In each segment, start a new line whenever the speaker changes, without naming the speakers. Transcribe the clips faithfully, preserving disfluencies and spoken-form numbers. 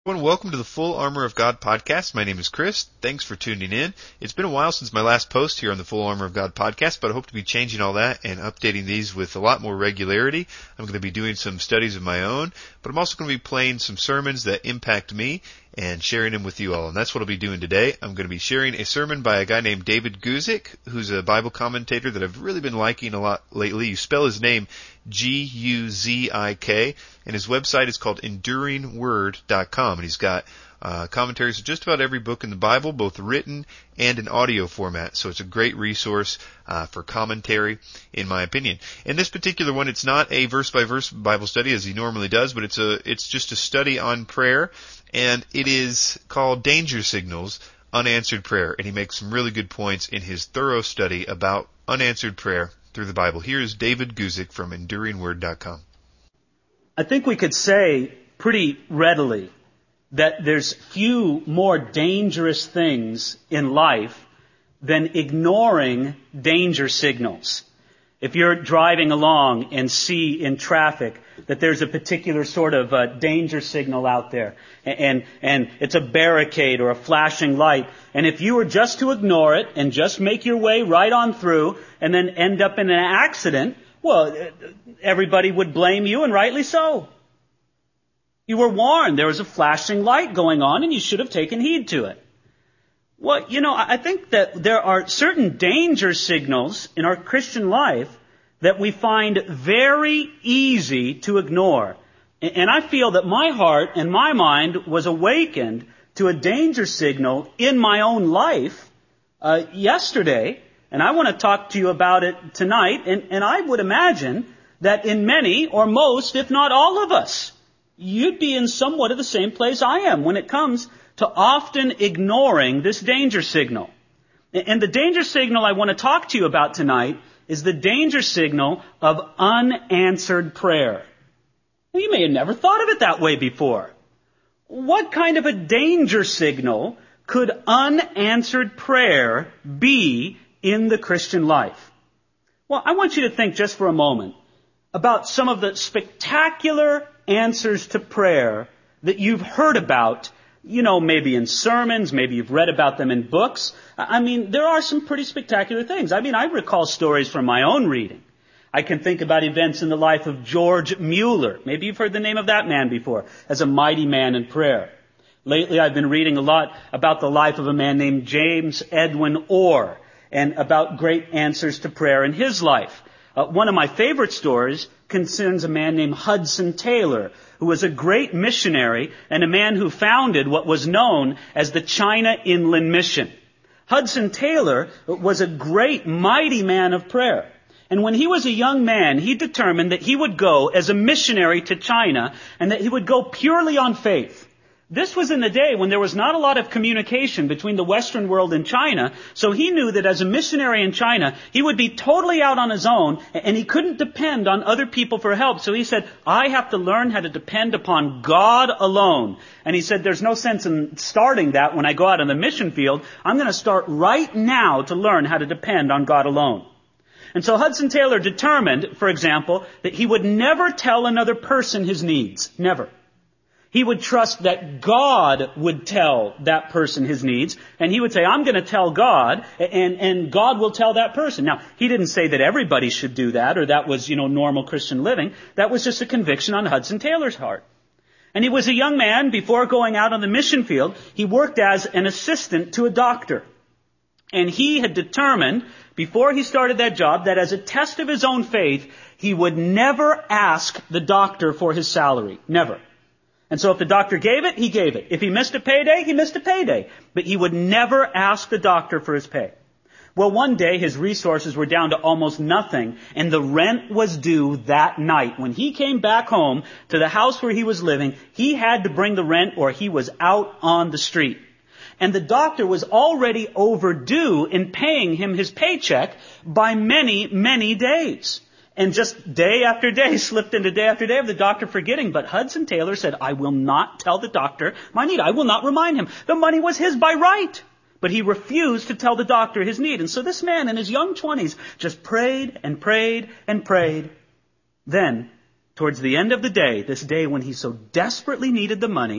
Everyone, welcome to the Full Armor of God podcast. My name is Chris. Thanks for tuning in. It's been a while since my last post here on the Full Armor of God podcast, but I hope to be changing all that and updating these with a lot more regularity. I'm going to be doing some studies of my own, but I'm also going to be playing some sermons that impact me and sharing them with you all. And that's what I'll be doing today. I'm going to be sharing a sermon by a guy named David Guzik, who's a Bible commentator that I've really been liking a lot lately. You spell his name G U Z I K, and his website is called enduring word dot com, and he's got uh, commentaries of just about every book in the Bible, both written and in audio format, so it's a great resource uh, for commentary, in my opinion. In this particular one, it's not a verse-by-verse Bible study as he normally does, but it's a it's just a study on prayer, and it is called Danger Signals, Unanswered Prayer, and he makes some really good points in his thorough study about unanswered prayer through the Bible. Here's David Guzik from enduring word dot com.
I think we could say pretty readily that there's few more dangerous things in life than ignoring danger signals. If you're driving along and see in traffic that there's a particular sort of uh, danger signal out there, and, and and it's a barricade or a flashing light, and if you were just to ignore it and just make your way right on through and then end up in an accident, well, everybody would blame you, and rightly so. You were warned there was a flashing light going on and you should have taken heed to it. Well, you know, I think that there are certain danger signals in our Christian life that we find very easy to ignore. And I feel that my heart and my mind was awakened to a danger signal in my own life uh, yesterday, and I want to talk to you about it tonight. And, and I would imagine that in many or most, if not all of us, you'd be in somewhat of the same place I am when it comes to often ignoring this danger signal. And the danger signal I want to talk to you about tonight is the danger signal of unanswered prayer. You may have never thought of it that way before. What kind of a danger signal could unanswered prayer be in the Christian life? Well, I want you to think just for a moment about some of the spectacular answers to prayer that you've heard about, you know, maybe in sermons, maybe you've read about them in books. I mean, there are some pretty spectacular things. I mean, I recall stories from my own reading. I can think about events in the life of George Mueller. Maybe you've heard the name of that man before, as a mighty man in prayer. Lately, I've been reading a lot about the life of a man named James Edwin Orr and about great answers to prayer in his life. Uh, one of my favorite stories concerns a man named Hudson Taylor, who was a great missionary and a man who founded what was known as the China Inland Mission. Hudson Taylor was a great, mighty man of prayer. And when he was a young man, he determined that he would go as a missionary to China and that he would go purely on faith. This was in the day when there was not a lot of communication between the Western world and China, so he knew that as a missionary in China, he would be totally out on his own, and he couldn't depend on other people for help. So he said, I have to learn how to depend upon God alone. And he said, there's no sense in starting that when I go out on the mission field. I'm going to start right now to learn how to depend on God alone. And so Hudson Taylor determined, for example, that he would never tell another person his needs. Never. He would trust that God would tell that person his needs, and he would say, I'm going to tell God, and, and God will tell that person. Now, he didn't say that everybody should do that, or that was, you know, normal Christian living. That was just a conviction on Hudson Taylor's heart. And he was a young man. Before going out on the mission field, he worked as an assistant to a doctor. And he had determined, before he started that job, that as a test of his own faith, he would never ask the doctor for his salary. Never. And so if the doctor gave it, he gave it. If he missed a payday, he missed a payday. But he would never ask the doctor for his pay. Well, one day his resources were down to almost nothing, and the rent was due that night. When he came back home to the house where he was living, he had to bring the rent or he was out on the street. And the doctor was already overdue in paying him his paycheck by many, many days. And just day after day slipped into day after day of the doctor forgetting. But Hudson Taylor said, I will not tell the doctor my need. I will not remind him. The money was his by right. But he refused to tell the doctor his need. And so this man in his young twenties just prayed and prayed and prayed. Then, towards the end of the day, this day when he so desperately needed the money,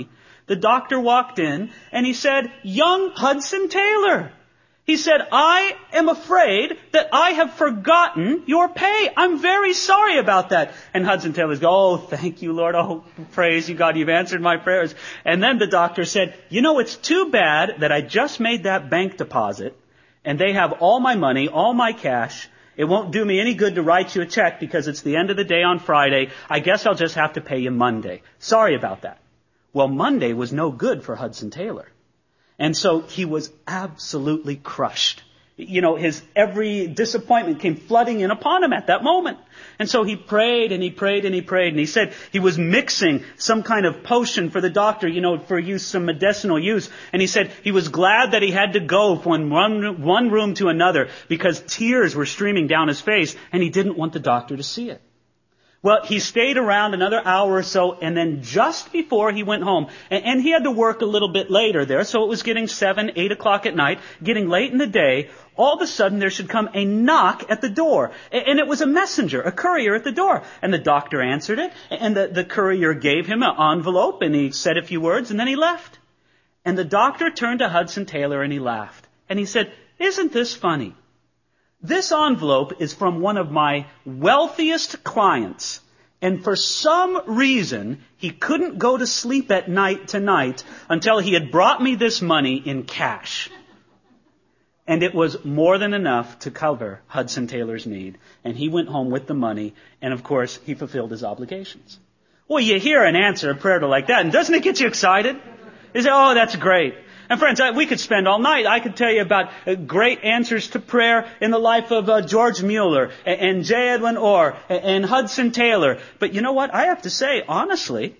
the doctor walked in and he said, "Young Hudson Taylor." He said, "I am afraid that I have forgotten your pay. I'm very sorry about that." And Hudson Taylor's go, "Oh, thank you, Lord. Oh, praise you, God. You've answered my prayers." And then the doctor said, "You know, it's too bad that I just made that bank deposit and they have all my money, all my cash. It won't do me any good to write you a check because it's the end of the day on Friday. I guess I'll just have to pay you Monday. Sorry about that." Well, Monday was no good for Hudson Taylor. And so he was absolutely crushed. You know, his every disappointment came flooding in upon him at that moment. And so he prayed and he prayed and he prayed. And he said he was mixing some kind of potion for the doctor, you know, for use, some medicinal use. And he said he was glad that he had to go from one, one room to another because tears were streaming down his face and he didn't want the doctor to see it. Well, he stayed around another hour or so, and then just before he went home, and, and he had to work a little bit later there, so it was getting seven, eight o'clock at night, getting late in the day, all of a sudden there should come a knock at the door. And it was a messenger, a courier at the door. And the doctor answered it, and the, the courier gave him an envelope, and he said a few words, and then he left. And the doctor turned to Hudson Taylor, and he laughed. And he said, "Isn't this funny? This envelope is from one of my wealthiest clients, and for some reason, he couldn't go to sleep at night tonight until he had brought me this money in cash." And it was more than enough to cover Hudson Taylor's need. And he went home with the money, and of course, he fulfilled his obligations. Well, you hear an answer, a prayer to like that, and doesn't it get you excited? You say, "Oh, that's great." And friends, we could spend all night. I could tell you about great answers to prayer in the life of uh, George Mueller and, and J. Edwin Orr and, and Hudson Taylor. But you know what? I have to say, honestly,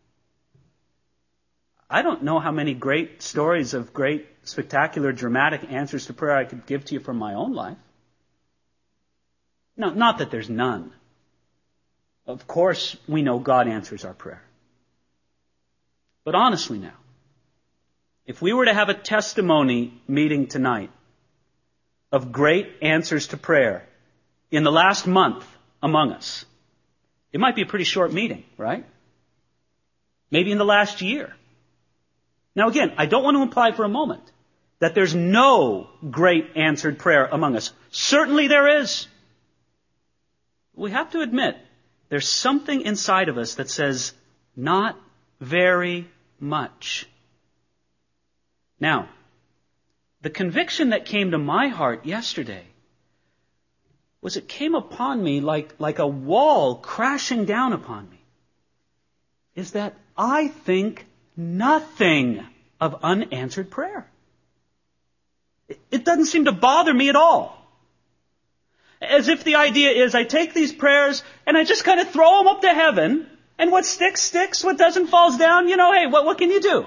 I don't know how many great stories of great, spectacular, dramatic answers to prayer I could give to you from my own life. No, not that there's none. Of course, we know God answers our prayer. But honestly now, if we were to have a testimony meeting tonight of great answers to prayer in the last month among us, it might be a pretty short meeting, right? Maybe in the last year. Now again, I don't want to imply for a moment that there's no great answered prayer among us. Certainly there is. We have to admit, there's something inside of us that says, not very much. Now, the conviction that came to my heart yesterday was it came upon me like, like a wall crashing down upon me, is that I think nothing of unanswered prayer. It, it doesn't seem to bother me at all. As if the idea is I take these prayers and I just kind of throw them up to heaven, and what sticks, sticks, what doesn't falls down. You know, hey, what, what can you do?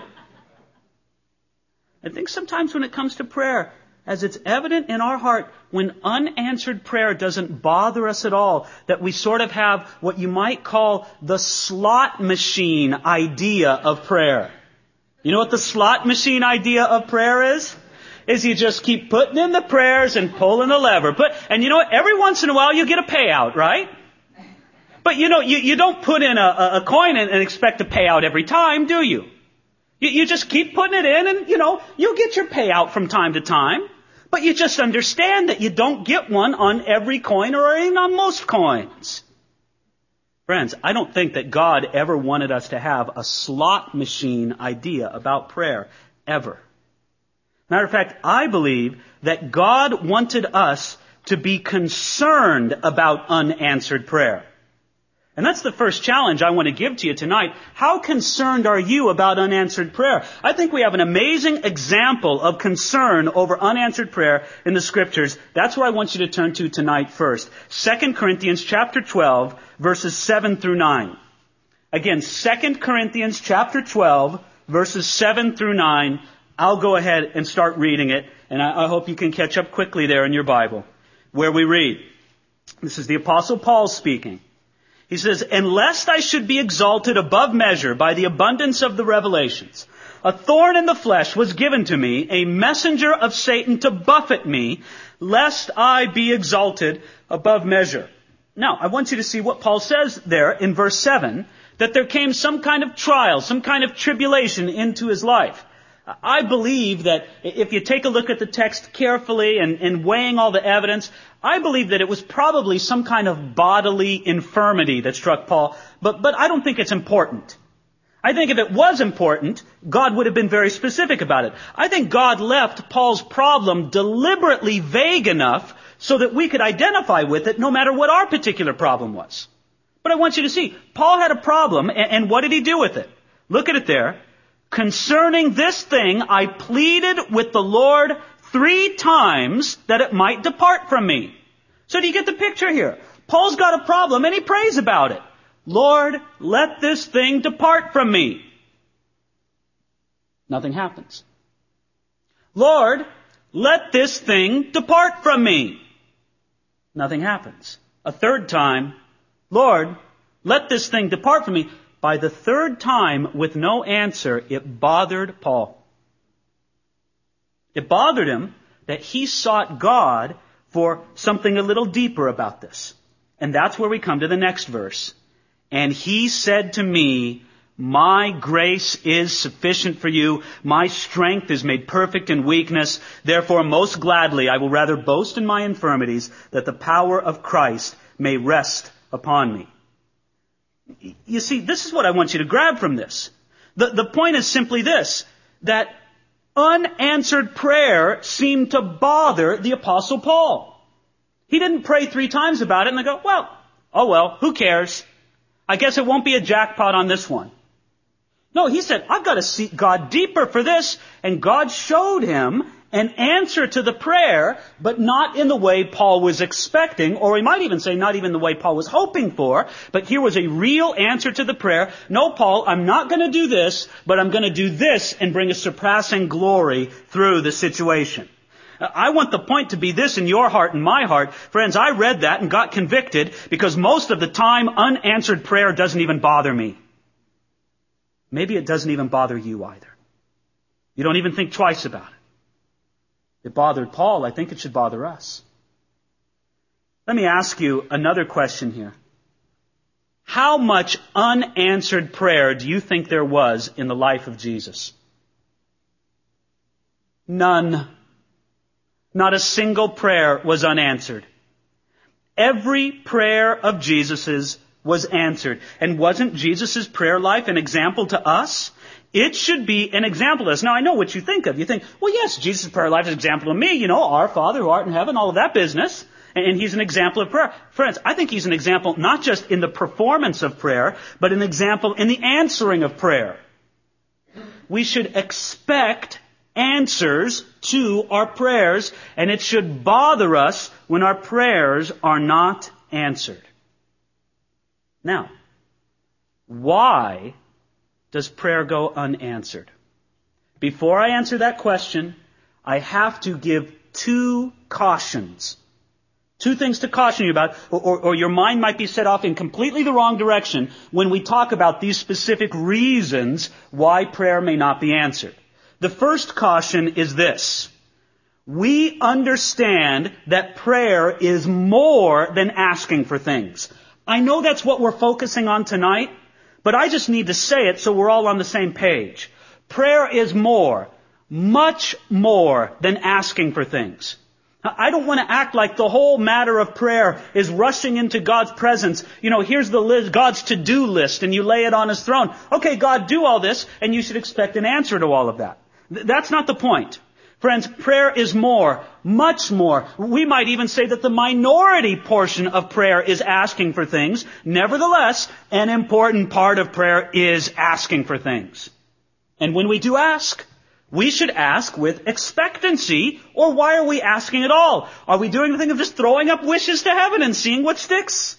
I think sometimes when it comes to prayer, as it's evident in our heart, when unanswered prayer doesn't bother us at all, that we sort of have what you might call the slot machine idea of prayer. You know what the slot machine idea of prayer is? Is you just keep putting in the prayers and pulling the lever. But, and you know what? Every once in a while you get a payout, right? But you know, you, you don't put in a, a coin and, and expect a payout every time, do you? You, you just keep putting it in and, you know, you'll get your payout from time to time. But you just understand that you don't get one on every coin or even on most coins. Friends, I don't think that God ever wanted us to have a slot machine idea about prayer, ever. Matter of fact, I believe that God wanted us to be concerned about unanswered prayer. And that's the first challenge I want to give to you tonight. How concerned are you about unanswered prayer? I think we have an amazing example of concern over unanswered prayer in the Scriptures. That's where I want you to turn to tonight first. Second Corinthians chapter twelve, verses seven through nine. Again, Second Corinthians chapter twelve, verses seven through nine. I'll go ahead and start reading it, and I, I hope you can catch up quickly there in your Bible, where we read. This is the Apostle Paul speaking. He says, "And lest I should be exalted above measure by the abundance of the revelations, a thorn in the flesh was given to me, a messenger of Satan to buffet me, lest I be exalted above measure." Now, I want you to see what Paul says there in verse seven, that there came some kind of trial, some kind of tribulation into his life. I believe that if you take a look at the text carefully and, and weighing all the evidence, I believe that it was probably some kind of bodily infirmity that struck Paul, but, but I don't think it's important. I think if it was important, God would have been very specific about it. I think God left Paul's problem deliberately vague enough so that we could identify with it no matter what our particular problem was. But I want you to see, Paul had a problem, and, and what did he do with it? Look at it there. Concerning this thing, I pleaded with the Lord three times that it might depart from me. So do you get the picture here? Paul's got a problem and he prays about it. Lord, let this thing depart from me. Nothing happens. Lord, let this thing depart from me. Nothing happens. A third time, Lord, let this thing depart from me. By the third time, with no answer, it bothered Paul. It bothered him that he sought God for something a little deeper about this. And that's where we come to the next verse. And he said to me, my grace is sufficient for you. My strength is made perfect in weakness. Therefore, most gladly, I will rather boast in my infirmities, that the power of Christ may rest upon me. You see, this is what I want you to grab from this. The, the point is simply this, that unanswered prayer seemed to bother the Apostle Paul. He didn't pray three times about it and they go, well, oh well, who cares? I guess it won't be a jackpot on this one. No, he said, I've got to seek God deeper for this. And God showed him an answer to the prayer, but not in the way Paul was expecting, or we might even say not even the way Paul was hoping for. But here was a real answer to the prayer. No, Paul, I'm not going to do this, but I'm going to do this and bring a surpassing glory through the situation. I want the point to be this in your heart and my heart. Friends, I read that and got convicted because most of the time unanswered prayer doesn't even bother me. Maybe it doesn't even bother you either. You don't even think twice about it. It bothered Paul. I think it should bother us. Let me ask you another question here. How much unanswered prayer do you think there was in the life of Jesus? None. Not a single prayer was unanswered. Every prayer of Jesus's was answered. And wasn't Jesus' prayer life an example to us? It should be an example to us. Now, I know what you think of. You think, well, yes, Jesus' prayer life is an example to me. You know, our Father who art in heaven, all of that business. And he's an example of prayer. Friends, I think he's an example not just in the performance of prayer, but an example in the answering of prayer. We should expect answers to our prayers, and it should bother us when our prayers are not answered. Now, why does prayer go unanswered? Before I answer that question, I have to give two cautions. Two things to caution you about, or, or, or your mind might be set off in completely the wrong direction when we talk about these specific reasons why prayer may not be answered. The first caution is this. We understand that prayer is more than asking for things. I know that's what we're focusing on tonight, but I just need to say it so we're all on the same page. Prayer is more, much more than asking for things. I don't want to act like the whole matter of prayer is rushing into God's presence. You know, here's the list, God's to-do list, and you lay it on His throne. Okay, God, do all this, and you should expect an answer to all of that. That's not the point. Friends, prayer is more, much more. We might even say that the minority portion of prayer is asking for things. Nevertheless, an important part of prayer is asking for things. And when we do ask, we should ask with expectancy, or why are we asking at all? Are we doing the thing of just throwing up wishes to heaven and seeing what sticks?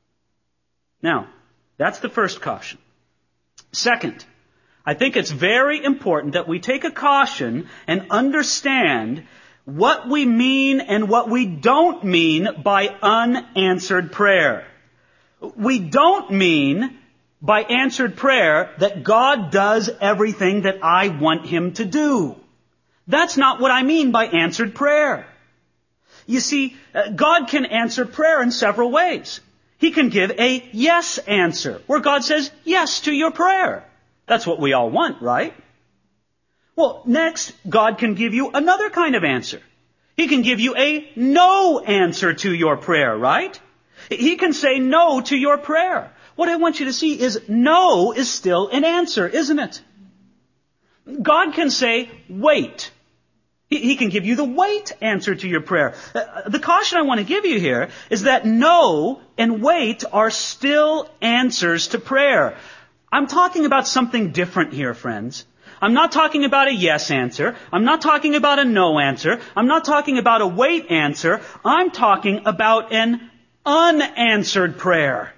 Now, that's the first caution. Second, I think it's very important that we take a caution and understand what we mean and what we don't mean by unanswered prayer. We don't mean by answered prayer that God does everything that I want Him to do. That's not what I mean by answered prayer. You see, God can answer prayer in several ways. He can give a yes answer, where God says yes to your prayer. That's what we all want, right? Well, next, God can give you another kind of answer. He can give you a no answer to your prayer, right? He can say no to your prayer. What I want you to see is no is still an answer, isn't it? God can say wait. He can give you the wait answer to your prayer. The caution I want to give you here is that no and wait are still answers to prayer. I'm talking about something different here, friends. I'm not talking about a yes answer. I'm not talking about a no answer. I'm not talking about a wait answer. I'm talking about an unanswered prayer.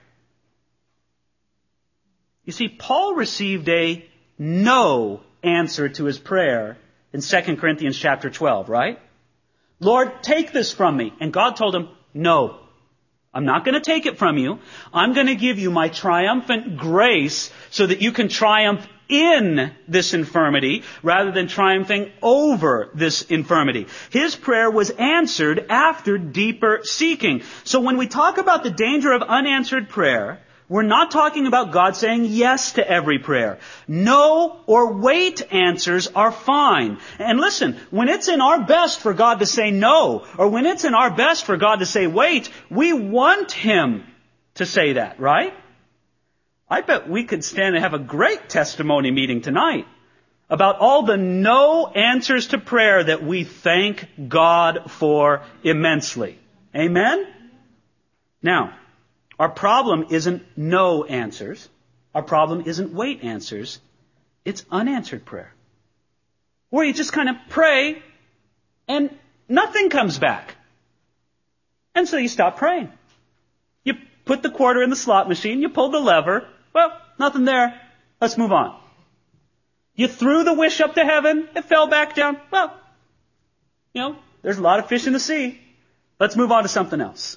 You see, Paul received a no answer to his prayer in Second Corinthians chapter twelve, right? Lord, take this from me. And God told him, no, I'm not going to take it from you. I'm going to give you my triumphant grace so that you can triumph in this infirmity rather than triumphing over this infirmity. His prayer was answered after deeper seeking. So when we talk about the danger of unanswered prayer, we're not talking about God saying yes to every prayer. No or wait answers are fine. And listen, when it's in our best for God to say no, or when it's in our best for God to say wait, we want Him to say that, right? I bet we could stand and have a great testimony meeting tonight about all the no answers to prayer that we thank God for immensely. Amen? Now, our problem isn't no answers. Our problem isn't wait answers. It's unanswered prayer. Where you just kind of pray and nothing comes back. And so you stop praying. You put the quarter in the slot machine, you pull the lever. Well, nothing there. Let's move on. You threw the wish up to heaven. It fell back down. Well, you know, there's a lot of fish in the sea. Let's move on to something else.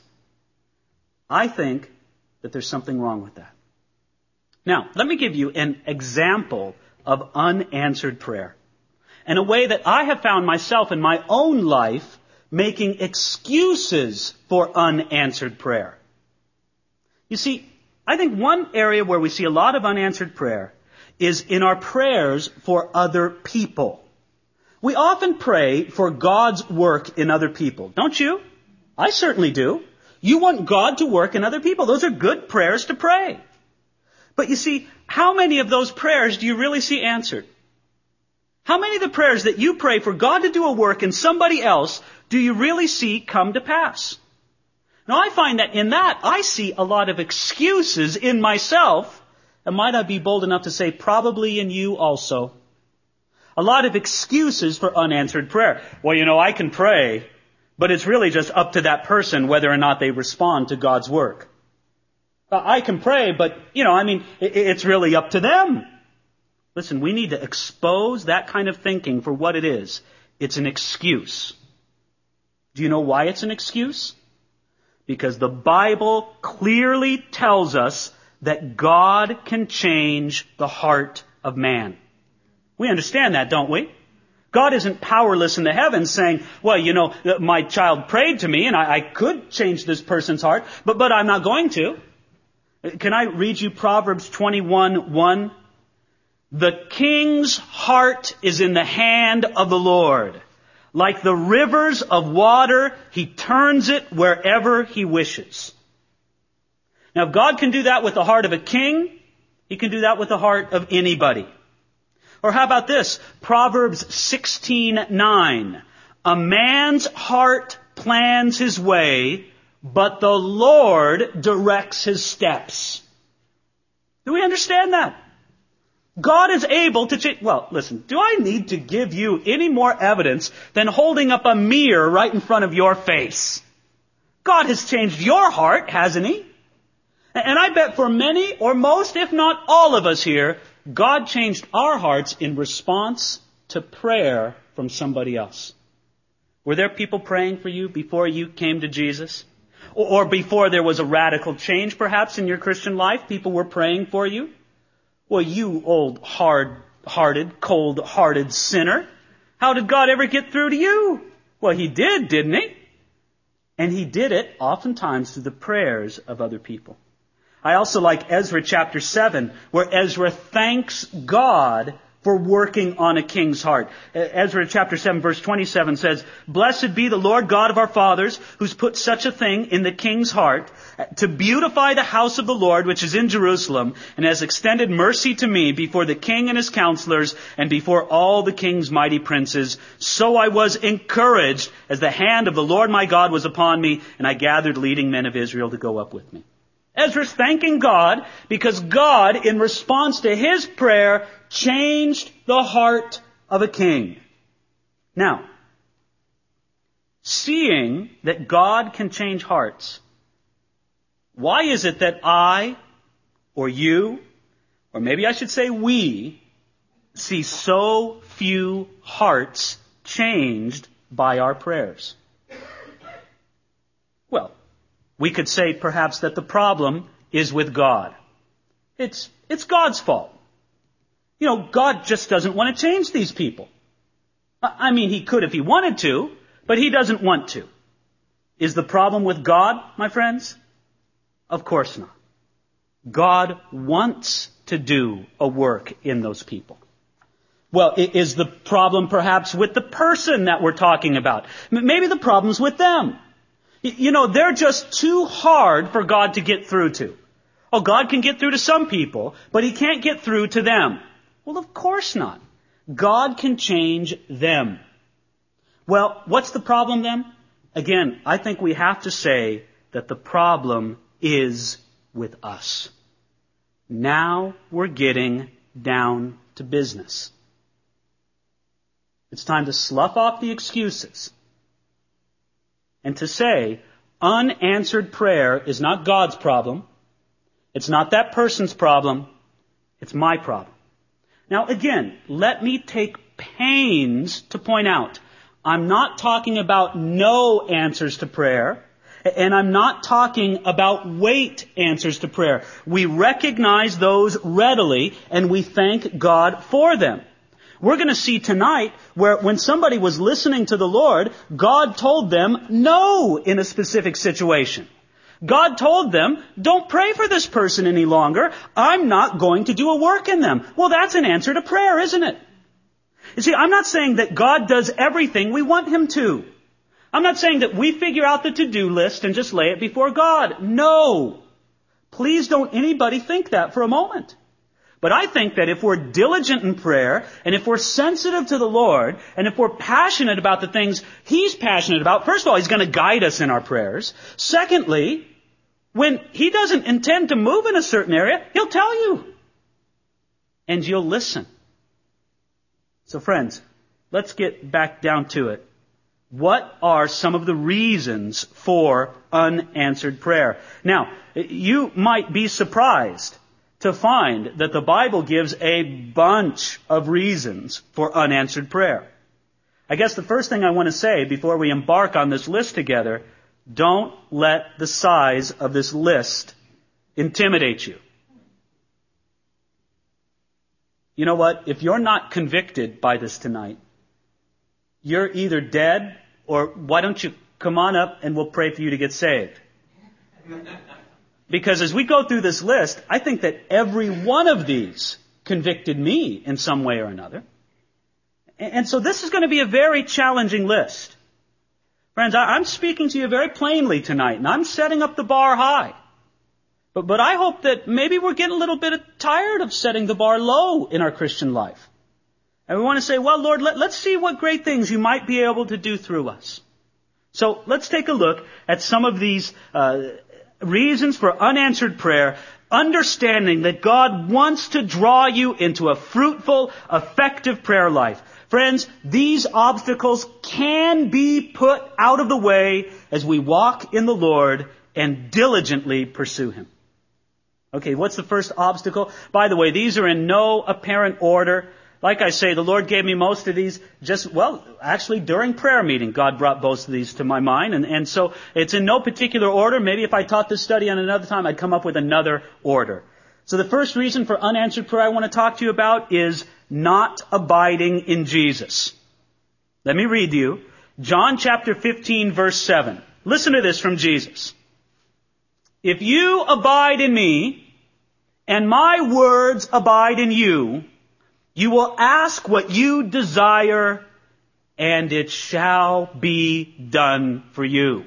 I think that there's something wrong with that. Now, let me give you an example of unanswered prayer. And a way that I have found myself in my own life making excuses for unanswered prayer. You see, I think one area where we see a lot of unanswered prayer is in our prayers for other people. We often pray for God's work in other people, don't you? I certainly do. You want God to work in other people. Those are good prayers to pray. But you see, how many of those prayers do you really see answered? How many of the prayers that you pray for God to do a work in somebody else do you really see come to pass? Now, I find that in that, I see a lot of excuses in myself, and might I be bold enough to say probably in you also. A lot of excuses for unanswered prayer. Well, you know, I can pray, but it's really just up to that person whether or not they respond to God's work. I can pray, but, you know, I mean, it's really up to them. Listen, we need to expose that kind of thinking for what it is. It's an excuse. Do you know why it's an excuse? Because the Bible clearly tells us that God can change the heart of man. We understand that, don't we? God isn't powerless in the heavens saying, well, you know, my child prayed to me and I, I could change this person's heart, but, but I'm not going to. Can I read you Proverbs twenty-one one? The king's heart is in the hand of the Lord. Like the rivers of water, He turns it wherever He wishes. Now, if God can do that with the heart of a king, He can do that with the heart of anybody. Or how about this? Proverbs sixteen nine. A man's heart plans his way, but the Lord directs his steps. Do we understand that? God is able to change. Well, listen, do I need to give you any more evidence than holding up a mirror right in front of your face? God has changed your heart, hasn't He? And I bet for many, or most, if not all of us here, God changed our hearts in response to prayer from somebody else. Were there people praying for you before you came to Jesus? Or before there was a radical change, perhaps, in your Christian life? People were praying for you? Well, you old, hard-hearted, cold-hearted sinner. How did God ever get through to you? Well, He did, didn't He? And he did it oftentimes through the prayers of other people. I also like Ezra chapter seven, where Ezra thanks God for working on a king's heart. Ezra chapter seven verse twenty-seven says, "Blessed be the Lord God of our fathers, who's put such a thing in the king's heart, to beautify the house of the Lord which is in Jerusalem, and has extended mercy to me before the king and his counselors, and before all the king's mighty princes. So I was encouraged as the hand of the Lord my God was upon me, and I gathered leading men of Israel to go up with me." Ezra's thanking God because God, in response to his prayer, changed the heart of a king. Now, seeing that God can change hearts, why is it that I, or you, or maybe I should say we, see so few hearts changed by our prayers? Well, we could say perhaps that the problem is with God. It's, it's God's fault. You know, God just doesn't want to change these people. I mean, he could if he wanted to, but he doesn't want to. Is the problem with God, my friends? Of course not. God wants to do a work in those people. Well, is the problem perhaps with the person that we're talking about? Maybe the problem's with them. You know, they're just too hard for God to get through to. Oh, God can get through to some people, but he can't get through to them. Well, of course not. God can change them. Well, what's the problem then? Again, I think we have to say that the problem is with us. Now we're getting down to business. It's time to slough off the excuses and to say, unanswered prayer is not God's problem. It's not that person's problem. It's my problem. Now again, let me take pains to point out, I'm not talking about no answers to prayer, and I'm not talking about wait answers to prayer. We recognize those readily, and we thank God for them. We're going to see tonight where when somebody was listening to the Lord, God told them no in a specific situation. God told them, don't pray for this person any longer. I'm not going to do a work in them. Well, that's an answer to prayer, isn't it? You see, I'm not saying that God does everything we want him to. I'm not saying that we figure out the to-do list and just lay it before God. No. Please don't anybody think that for a moment. But I think that if we're diligent in prayer, and if we're sensitive to the Lord, and if we're passionate about the things he's passionate about, first of all, he's going to guide us in our prayers. Secondly, when he doesn't intend to move in a certain area, he'll tell you. And you'll listen. So friends, let's get back down to it. What are some of the reasons for unanswered prayer? Now, you might be surprised to find that the Bible gives a bunch of reasons for unanswered prayer. I guess the first thing I want to say before we embark on this list together, don't let the size of this list intimidate you. You know what? If you're not convicted by this tonight, you're either dead or why don't you come on up and we'll pray for you to get saved. Because as we go through this list, I think that every one of these convicted me in some way or another. And so this is going to be a very challenging list. Friends, I'm speaking to you very plainly tonight, and I'm setting up the bar high. But, but I hope that maybe we're getting a little bit tired of setting the bar low in our Christian life. And we want to say, well, Lord, let, let's see what great things you might be able to do through us. So let's take a look at some of these uh reasons for unanswered prayer, understanding that God wants to draw you into a fruitful, effective prayer life. Friends, these obstacles can be put out of the way as we walk in the Lord and diligently pursue him. Okay, what's the first obstacle? By the way, these are in no apparent order. Like I say, the Lord gave me most of these just, well, actually during prayer meeting, God brought most of these to my mind. And, and so it's in no particular order. Maybe if I taught this study on another time, I'd come up with another order. So the first reason for unanswered prayer I want to talk to you about is not abiding in Jesus. Let me read you John chapter fifteen, verse seven. Listen to this from Jesus. If you abide in me, and my words abide in you, you will ask what you desire, and it shall be done for you.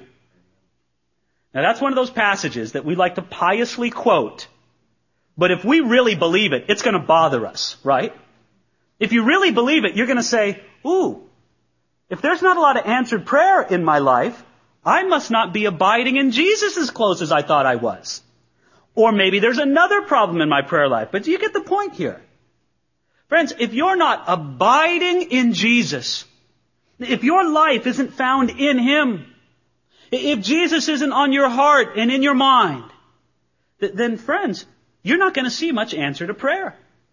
Now that's one of those passages that we like to piously quote. But if we really believe it, it's going to bother us, right? If you really believe it, you're going to say, ooh, if there's not a lot of answered prayer in my life, I must not be abiding in Jesus as close as I thought I was. Or maybe there's another problem in my prayer life. But do you get the point here? Friends, if you're not abiding in Jesus, if your life isn't found in Him, if Jesus isn't on your heart and in your mind, then friends, you're not going to see much answer to prayer.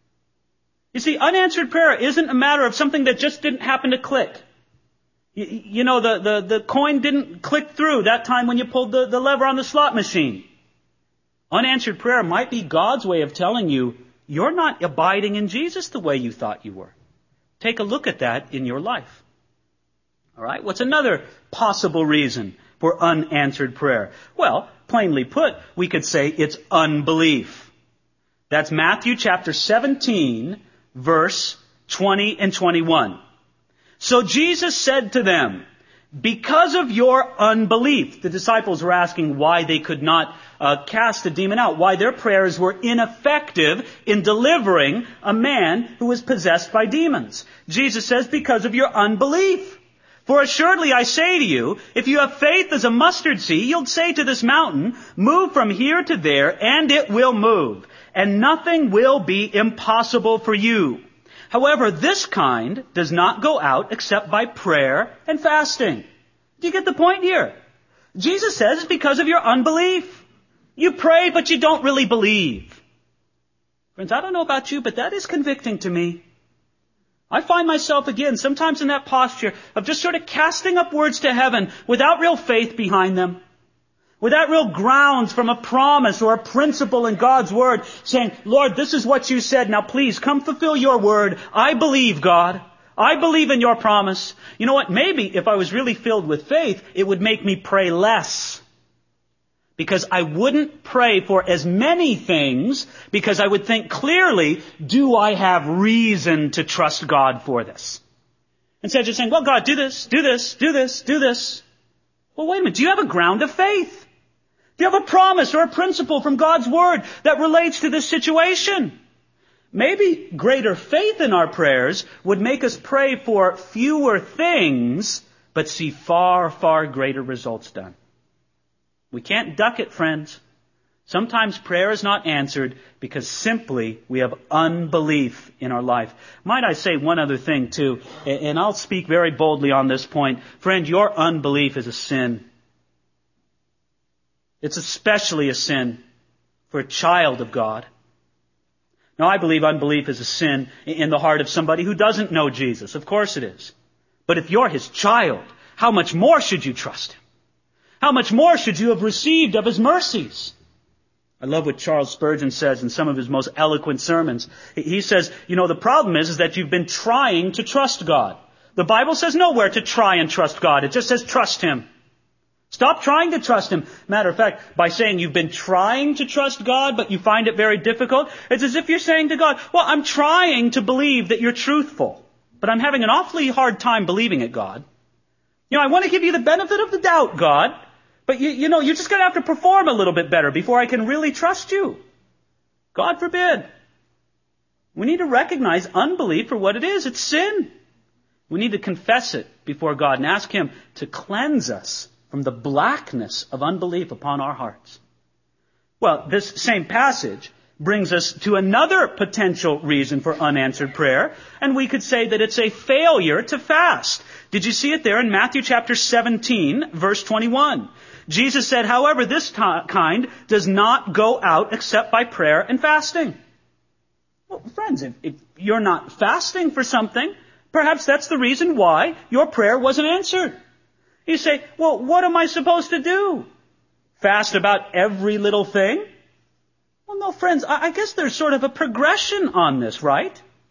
You see, unanswered prayer isn't a matter of something that just didn't happen to click. You, you know, the, the, the coin didn't click through that time when you pulled the, the lever on the slot machine. Unanswered prayer might be God's way of telling you, you're not abiding in Jesus the way you thought you were. Take a look at that in your life. All right, what's another possible reason for unanswered prayer? Well, plainly put, we could say it's unbelief. That's Matthew chapter seventeen, verse twenty and twenty-one. So Jesus said to them, because of your unbelief, the disciples were asking why they could not uh, cast the demon out, why their prayers were ineffective in delivering a man who was possessed by demons. Jesus says, because of your unbelief. For assuredly I say to you, if you have faith as a mustard seed, you'll say to this mountain, move from here to there, and it will move. And nothing will be impossible for you. However, this kind does not go out except by prayer and fasting. Do you get the point here? Jesus says it's because of your unbelief. You pray, but you don't really believe. Friends, I don't know about you, but that is convicting to me. I find myself again sometimes in that posture of just sort of casting up words to heaven without real faith behind them. Without real grounds from a promise or a principle in God's Word, saying, Lord, this is what you said. Now please come fulfill your word. I believe, God. I believe in your promise. You know what? Maybe if I was really filled with faith, it would make me pray less. Because I wouldn't pray for as many things, because I would think clearly, do I have reason to trust God for this? Instead of just saying, well, God, do this, do this, do this, do this. Well, wait a minute. Do you have a ground of faith? Do you have a promise or a principle from God's Word that relates to this situation? Maybe greater faith in our prayers would make us pray for fewer things, but see far, far greater results done. We can't duck it, friends. Sometimes prayer is not answered because simply we have unbelief in our life. Might I say one other thing too, and I'll speak very boldly on this point. Friend, your unbelief is a sin. It's especially a sin for a child of God. Now, I believe unbelief is a sin in the heart of somebody who doesn't know Jesus. Of course it is. But if you're His child, how much more should you trust Him? How much more should you have received of His mercies? I love what Charles Spurgeon says in some of his most eloquent sermons. He says, you know, the problem is, is that you've been trying to trust God. The Bible says nowhere to try and trust God. It just says trust Him. Stop trying to trust Him. Matter of fact, by saying you've been trying to trust God, but you find it very difficult, it's as if you're saying to God, well, I'm trying to believe that you're truthful, but I'm having an awfully hard time believing it, God. You know, I want to give you the benefit of the doubt, God, but you, you know, you're just going to have to perform a little bit better before I can really trust you. God forbid. We need to recognize unbelief for what it is. It's sin. We need to confess it before God and ask Him to cleanse us from the blackness of unbelief upon our hearts. Well, this same passage brings us to another potential reason for unanswered prayer, and we could say that it's a failure to fast. Did you see it there in Matthew chapter seventeen, verse twenty-one? Jesus said, however, this t- kind does not go out except by prayer and fasting. Well, friends, if, if you're not fasting for something, perhaps that's the reason why your prayer wasn't answered. You say, well, what am I supposed to do? Fast about every little thing? Well, no, friends, I guess there's sort of a progression on this, right?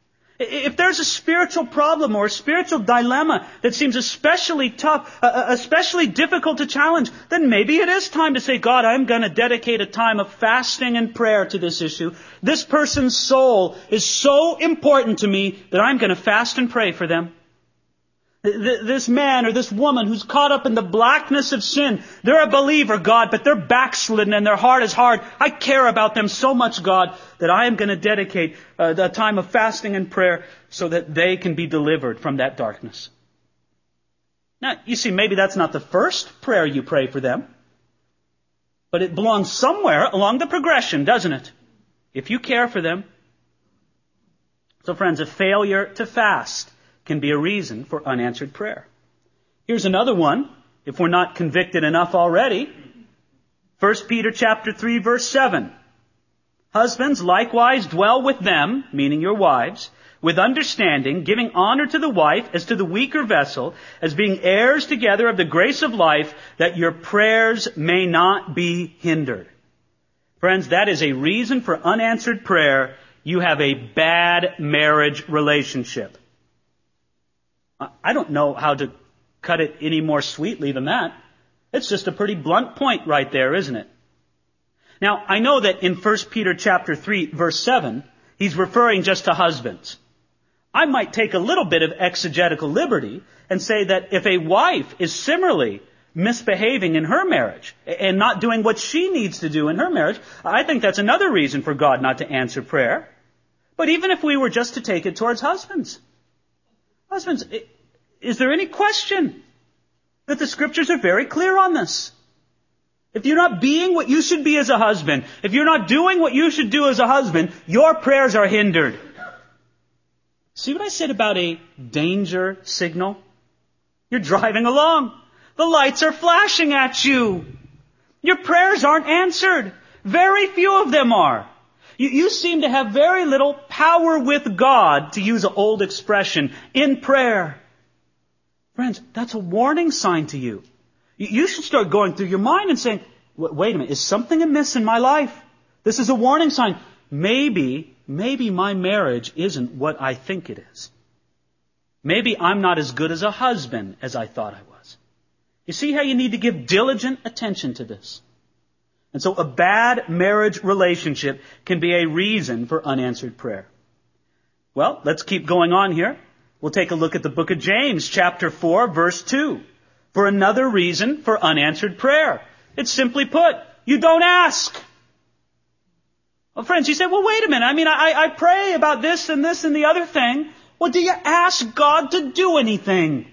If there's a spiritual problem or a spiritual dilemma that seems especially tough, uh, especially difficult to challenge, then maybe it is time to say, God, I'm going to dedicate a time of fasting and prayer to this issue. This person's soul is so important to me that I'm going to fast and pray for them. This man or this woman who's caught up in the blackness of sin, they're a believer, God, but they're backslidden and their heart is hard. I care about them so much, God, that I am going to dedicate uh, the time of fasting and prayer so that they can be delivered from that darkness. Now, you see, maybe that's not the first prayer you pray for them, but it belongs somewhere along the progression, doesn't it? If you care for them. So friends, a failure to fast can be a reason for unanswered prayer. Here's another one, if we're not convicted enough already. First Peter chapter three, verse seven. Husbands, likewise dwell with them, meaning your wives, with understanding, giving honor to the wife as to the weaker vessel, as being heirs together of the grace of life, that your prayers may not be hindered. Friends, that is a reason for unanswered prayer. You have a bad marriage relationship. I don't know how to cut it any more sweetly than that. It's just a pretty blunt point right there, isn't it? Now, I know that in First Peter chapter three, verse seven, he's referring just to husbands. I might take a little bit of exegetical liberty and say that if a wife is similarly misbehaving in her marriage and not doing what she needs to do in her marriage, I think that's another reason for God not to answer prayer. But even if we were just to take it towards husbands, Husbands, is there any question that the Scriptures are very clear on this? If you're not being what you should be as a husband, if you're not doing what you should do as a husband, your prayers are hindered. See what I said about a danger signal? You're driving along. The lights are flashing at you. Your prayers aren't answered. Very few of them are. You, you seem to have very little power with God, to use an old expression, in prayer. Friends, that's a warning sign to you. You, you should start going through your mind and saying, wait a minute, is something amiss in my life? This is a warning sign. Maybe, maybe my marriage isn't what I think it is. Maybe I'm not as good as a husband as I thought I was. You see how you need to give diligent attention to this? And so a bad marriage relationship can be a reason for unanswered prayer. Well, let's keep going on here. We'll take a look at the book of James, chapter four, verse two. For another reason for unanswered prayer. It's simply put, you don't ask. Well, friends, you say, well, wait a minute. I mean, I, I pray about this and this and the other thing. Well, do you ask God to do anything?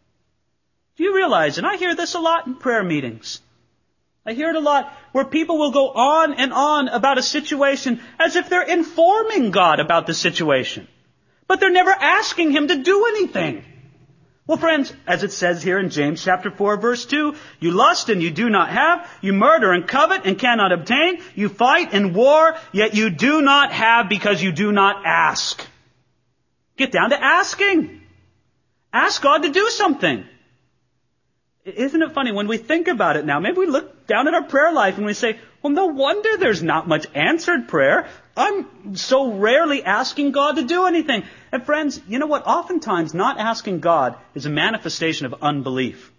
Do you realize, and I hear this a lot in prayer meetings, I hear it a lot where people will go on and on about a situation as if they're informing God about the situation. But they're never asking Him to do anything. Well, friends, as it says here in James chapter four, verse two, you lust and you do not have, you murder and covet and cannot obtain, you fight and war, yet you do not have because you do not ask. Get down to asking. Ask God to do something. Isn't it funny when we think about it now? Maybe we look down at our prayer life and we say, well, no wonder there's not much answered prayer. I'm so rarely asking God to do anything. And friends, you know what? Oftentimes not asking God is a manifestation of unbelief.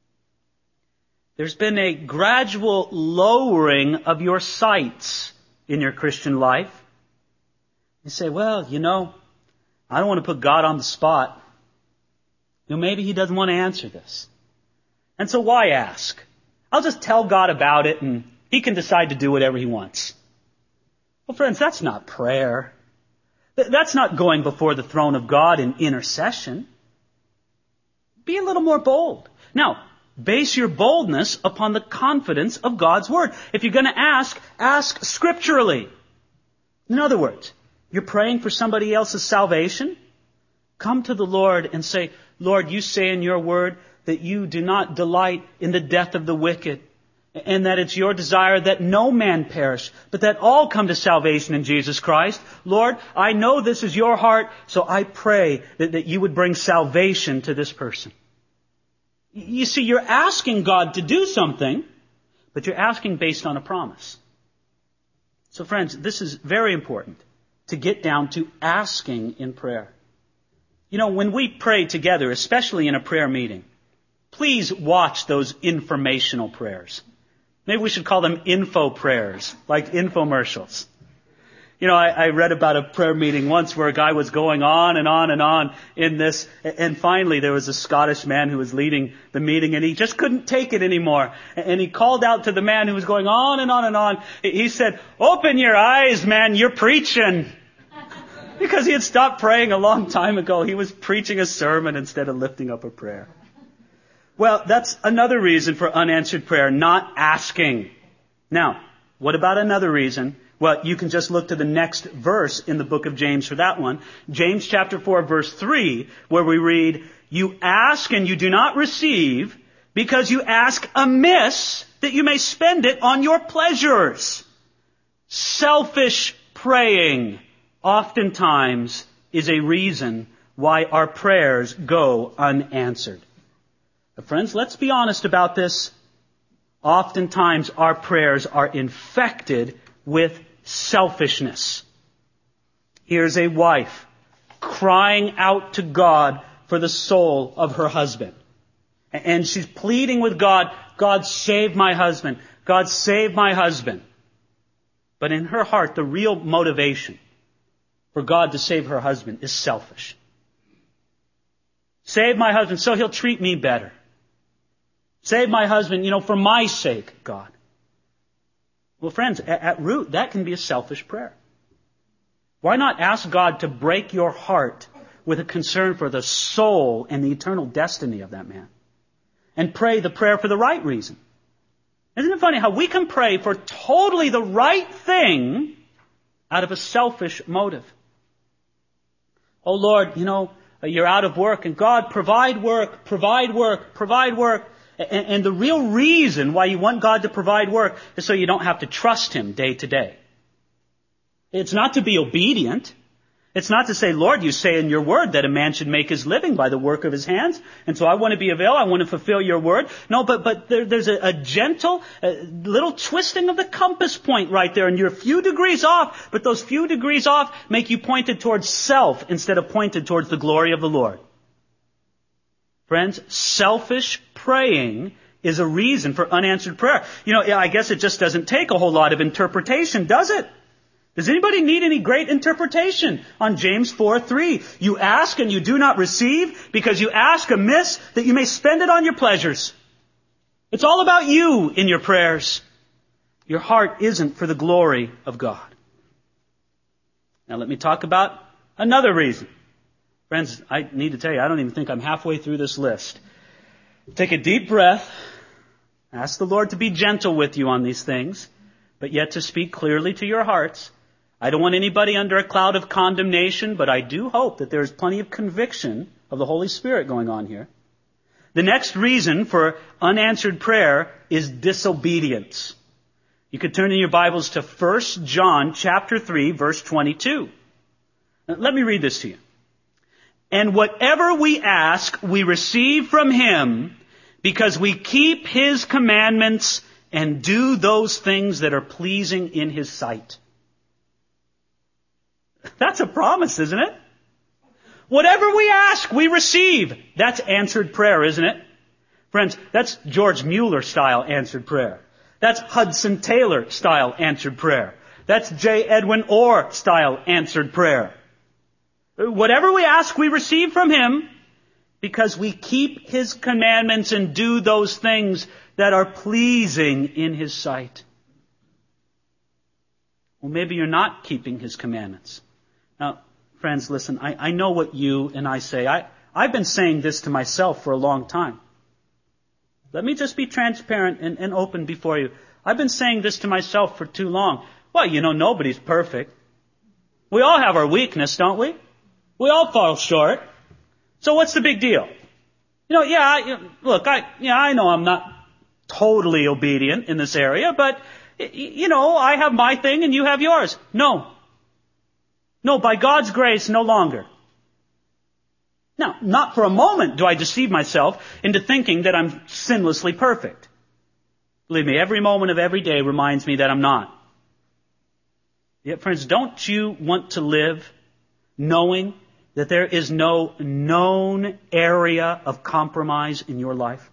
There's been a gradual lowering of your sights in your Christian life. You say, well, you know, I don't want to put God on the spot. You know, maybe He doesn't want to answer this. And so why ask? I'll just tell God about it and He can decide to do whatever He wants. Well, friends, that's not prayer. That's not going before the throne of God in intercession. Be a little more bold. Now, base your boldness upon the confidence of God's Word. If you're going to ask, ask scripturally. In other words, you're praying for somebody else's salvation? Come to the Lord and say, Lord, you say in your Word that you do not delight in the death of the wicked, and that it's your desire that no man perish, but that all come to salvation in Jesus Christ. Lord, I know this is your heart, so I pray that, that you would bring salvation to this person. You see, you're asking God to do something, but you're asking based on a promise. So friends, this is very important, to get down to asking in prayer. You know, when we pray together, especially in a prayer meeting, please watch those informational prayers. Maybe we should call them info prayers, like infomercials. You know, I, I read about a prayer meeting once where a guy was going on and on and on in this, and finally there was a Scottish man who was leading the meeting, and he just couldn't take it anymore. And he called out to the man who was going on and on and on. He said, "Open your eyes, man, you're preaching." Because he had stopped praying a long time ago. He was preaching a sermon instead of lifting up a prayer. Well, that's another reason for unanswered prayer, not asking. Now, what about another reason? Well, you can just look to the next verse in the book of James for that one. James chapter four, verse three, where we read, "You ask and you do not receive because you ask amiss that you may spend it on your pleasures." Selfish praying oftentimes is a reason why our prayers go unanswered. But friends, let's be honest about this. Oftentimes our prayers are infected with selfishness. Here's a wife crying out to God for the soul of her husband. And she's pleading with God, "God, save my husband. God, save my husband." But in her heart, the real motivation for God to save her husband is selfish. Save my husband so he'll treat me better. Save my husband, you know, for my sake, God. Well, friends, at, at root, that can be a selfish prayer. Why not ask God to break your heart with a concern for the soul and the eternal destiny of that man? And pray the prayer for the right reason. Isn't it funny how we can pray for totally the right thing out of a selfish motive? Oh Lord, you know, you're out of work, and God, provide work, provide work, provide work. And, and the real reason why you want God to provide work is so you don't have to trust Him day to day. It's not to be obedient. It's not to say, "Lord, you say in your word that a man should make his living by the work of his hands, and so I want to be available, I want to fulfill your word." No, but but there, there's a, a gentle a little twisting of the compass point right there, and you're a few degrees off, but those few degrees off make you pointed towards self instead of pointed towards the glory of the Lord. Friends, selfish praying is a reason for unanswered prayer. You know, I guess it just doesn't take a whole lot of interpretation, does it? Does anybody need any great interpretation on James four three? "You ask and you do not receive because you ask amiss that you may spend it on your pleasures." It's all about you in your prayers. Your heart isn't for the glory of God. Now let me talk about another reason. Friends, I need to tell you, I don't even think I'm halfway through this list. Take a deep breath. Ask the Lord to be gentle with you on these things, but yet to speak clearly to your hearts. I don't want anybody under a cloud of condemnation, but I do hope that there is plenty of conviction of the Holy Spirit going on here. The next reason for unanswered prayer is disobedience. You could turn in your Bibles to First John chapter three, verse twenty-two. Now, let me read this to you. "And whatever we ask, we receive from Him, because we keep His commandments and do those things that are pleasing in His sight." That's a promise, isn't it? Whatever we ask, we receive. That's answered prayer, isn't it? Friends, that's George Mueller style answered prayer. That's Hudson Taylor style answered prayer. That's J. Edwin Orr style answered prayer. Whatever we ask, we receive from Him, because we keep His commandments and do those things that are pleasing in His sight. Well, maybe you're not keeping His commandments. Now, friends, listen, I, I know what you and I say. I, I've been saying this to myself for a long time. Let me just be transparent and, and open before you. I've been saying this to myself for too long. Well, you know, nobody's perfect. We all have our weakness, don't we? We all fall short. So what's the big deal? You know, yeah, I, look, I, yeah, I know I'm not totally obedient in this area, but, you know, I have my thing and you have yours. No. No, by God's grace, no longer. Now, not for a moment do I deceive myself into thinking that I'm sinlessly perfect. Believe me, every moment of every day reminds me that I'm not. Yet, friends, don't you want to live knowing that there is no known area of compromise in your life?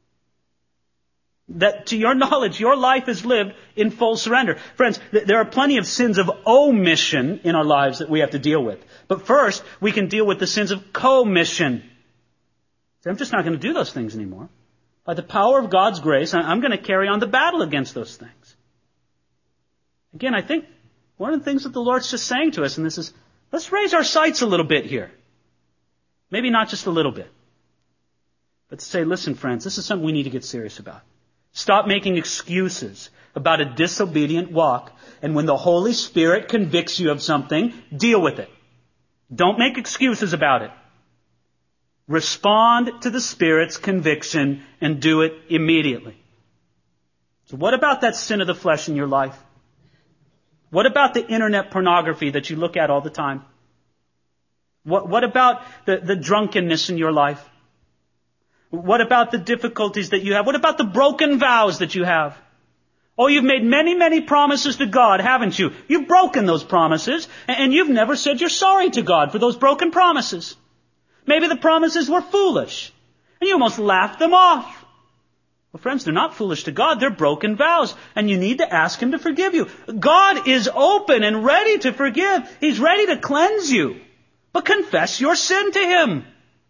That to your knowledge, your life is lived in full surrender. Friends, there are plenty of sins of omission in our lives that we have to deal with. But first, we can deal with the sins of commission. So I'm just not going to do those things anymore. By the power of God's grace, I'm going to carry on the battle against those things. Again, I think one of the things that the Lord's just saying to us, and this is, let's raise our sights a little bit here. Maybe not just a little bit. But to say, listen, friends, this is something we need to get serious about. Stop making excuses about a disobedient walk. And when the Holy Spirit convicts you of something, deal with it. Don't make excuses about it. Respond to the Spirit's conviction and do it immediately. So what about that sin of the flesh in your life? What about the internet pornography that you look at all the time? What, what about the, the drunkenness in your life? What about the difficulties that you have? What about the broken vows that you have? Oh, you've made many, many promises to God, haven't you? You've broken those promises, and you've never said you're sorry to God for those broken promises. Maybe the promises were foolish, and you almost laughed them off. Well, friends, they're not foolish to God. They're broken vows, and you need to ask Him to forgive you. God is open and ready to forgive. He's ready to cleanse you. But confess your sin to Him.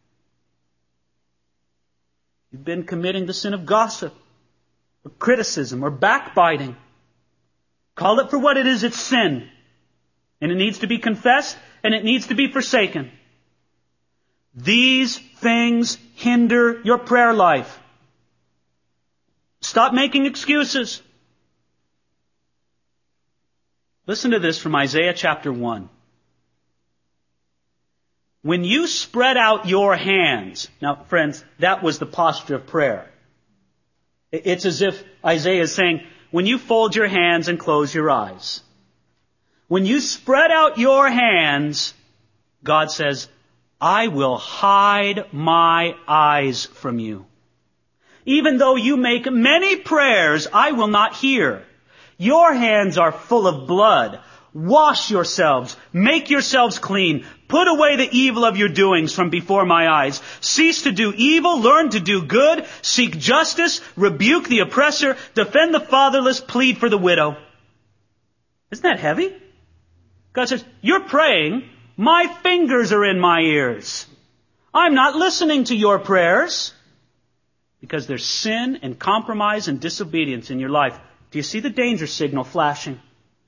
You've been committing the sin of gossip, or criticism, or backbiting. Call it for what it is, it's sin. And it needs to be confessed, and it needs to be forsaken. These things hinder your prayer life. Stop making excuses. Listen to this from Isaiah chapter one. When you spread out your hands, now friends, that was the posture of prayer. It's as if Isaiah is saying, when you fold your hands and close your eyes. When you spread out your hands, God says, I will hide my eyes from you. Even though you make many prayers, I will not hear. Your hands are full of blood. Wash yourselves. Make yourselves clean. Put away the evil of your doings from before my eyes. Cease to do evil. Learn to do good. Seek justice. Rebuke the oppressor. Defend the fatherless. Plead for the widow. Isn't that heavy? God says, you're praying. My fingers are in my ears. I'm not listening to your prayers. Because there's sin and compromise and disobedience in your life. Do you see the danger signal flashing?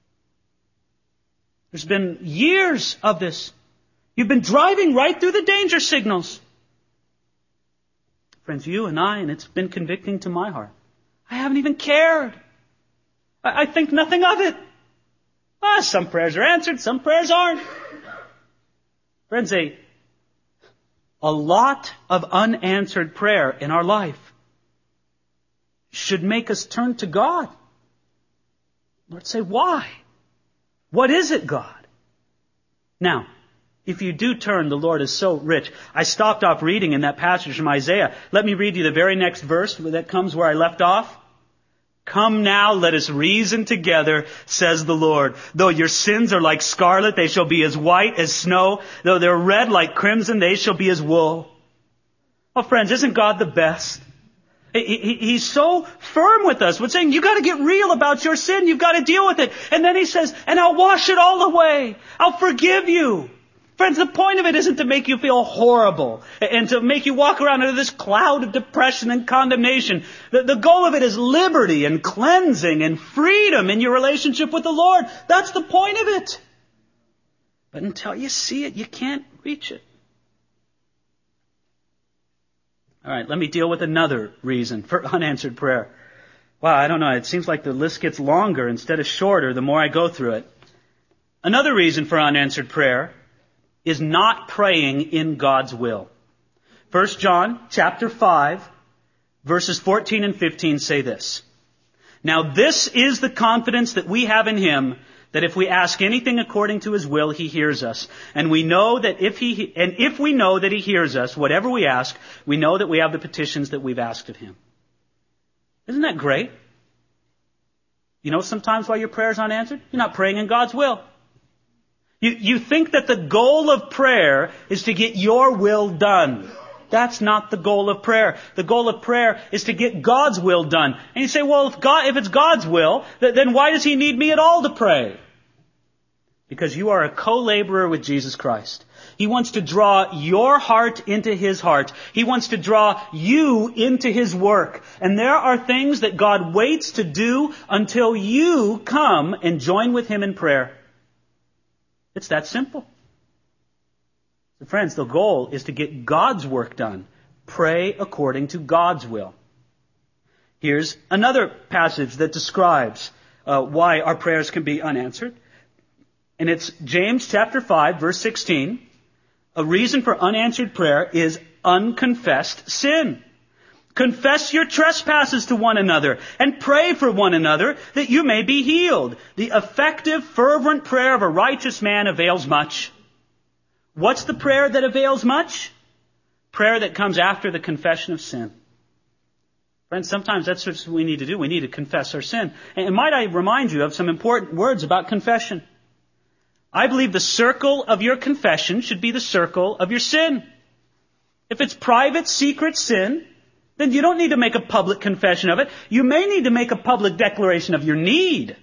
There's been years of this. You've been driving right through the danger signals. Friends, you and I, and it's been convicting to my heart. I haven't even cared. I, I think nothing of it. Ah, some prayers are answered, some prayers aren't. Friends, a, a lot of unanswered prayer in our life should make us turn to God. Lord, say, why? What is it, God? Now, if you do turn, the Lord is so rich. I stopped off reading in that passage from Isaiah. Let me read you the very next verse that comes where I left off. Come now, let us reason together, says the Lord. Though your sins are like scarlet, they shall be as white as snow. Though they're red like crimson, they shall be as wool. Oh, friends, isn't God the best? He's so firm with us. We're saying, you got to get real about your sin. You've got to deal with it. And then He says, and I'll wash it all away. I'll forgive you. Friends, the point of it isn't to make you feel horrible and to make you walk around under this cloud of depression and condemnation. The, the goal of it is liberty and cleansing and freedom in your relationship with the Lord. That's the point of it. But until you see it, you can't reach it. All right, let me deal with another reason for unanswered prayer. Wow, I don't know. It seems like the list gets longer instead of shorter the more I go through it. Another reason for unanswered prayer is not praying in God's will. First John chapter five, verses fourteen and fifteen say this. Now this is the confidence that we have in Him, that if we ask anything according to His will, He hears us. And we know that if He, and if we know that He hears us, whatever we ask, we know that we have the petitions that we've asked of Him. Isn't that great? You know sometimes why your prayer's unanswered? You're not praying in God's will. You, you think that the goal of prayer is to get your will done. That's not the goal of prayer. The goal of prayer is to get God's will done. And you say, well, if God, if it's God's will, then why does He need me at all to pray? Because you are a co-laborer with Jesus Christ. He wants to draw your heart into His heart. He wants to draw you into His work. And there are things that God waits to do until you come and join with Him in prayer. It's that simple. So friends, the goal is to get God's work done. Pray according to God's will. Here's another passage that describes uh, why our prayers can be unanswered. And it's James chapter five, verse sixteen. A reason for unanswered prayer is unconfessed sin. Confess your trespasses to one another and pray for one another that you may be healed. The effective, fervent prayer of a righteous man avails much. What's the prayer that avails much? Prayer that comes after the confession of sin. Friends, sometimes that's what we need to do. We need to confess our sin. And might I remind you of some important words about confession? I believe the circle of your confession should be the circle of your sin. If it's private, secret sin, then you don't need to make a public confession of it. You may need to make a public declaration of your need.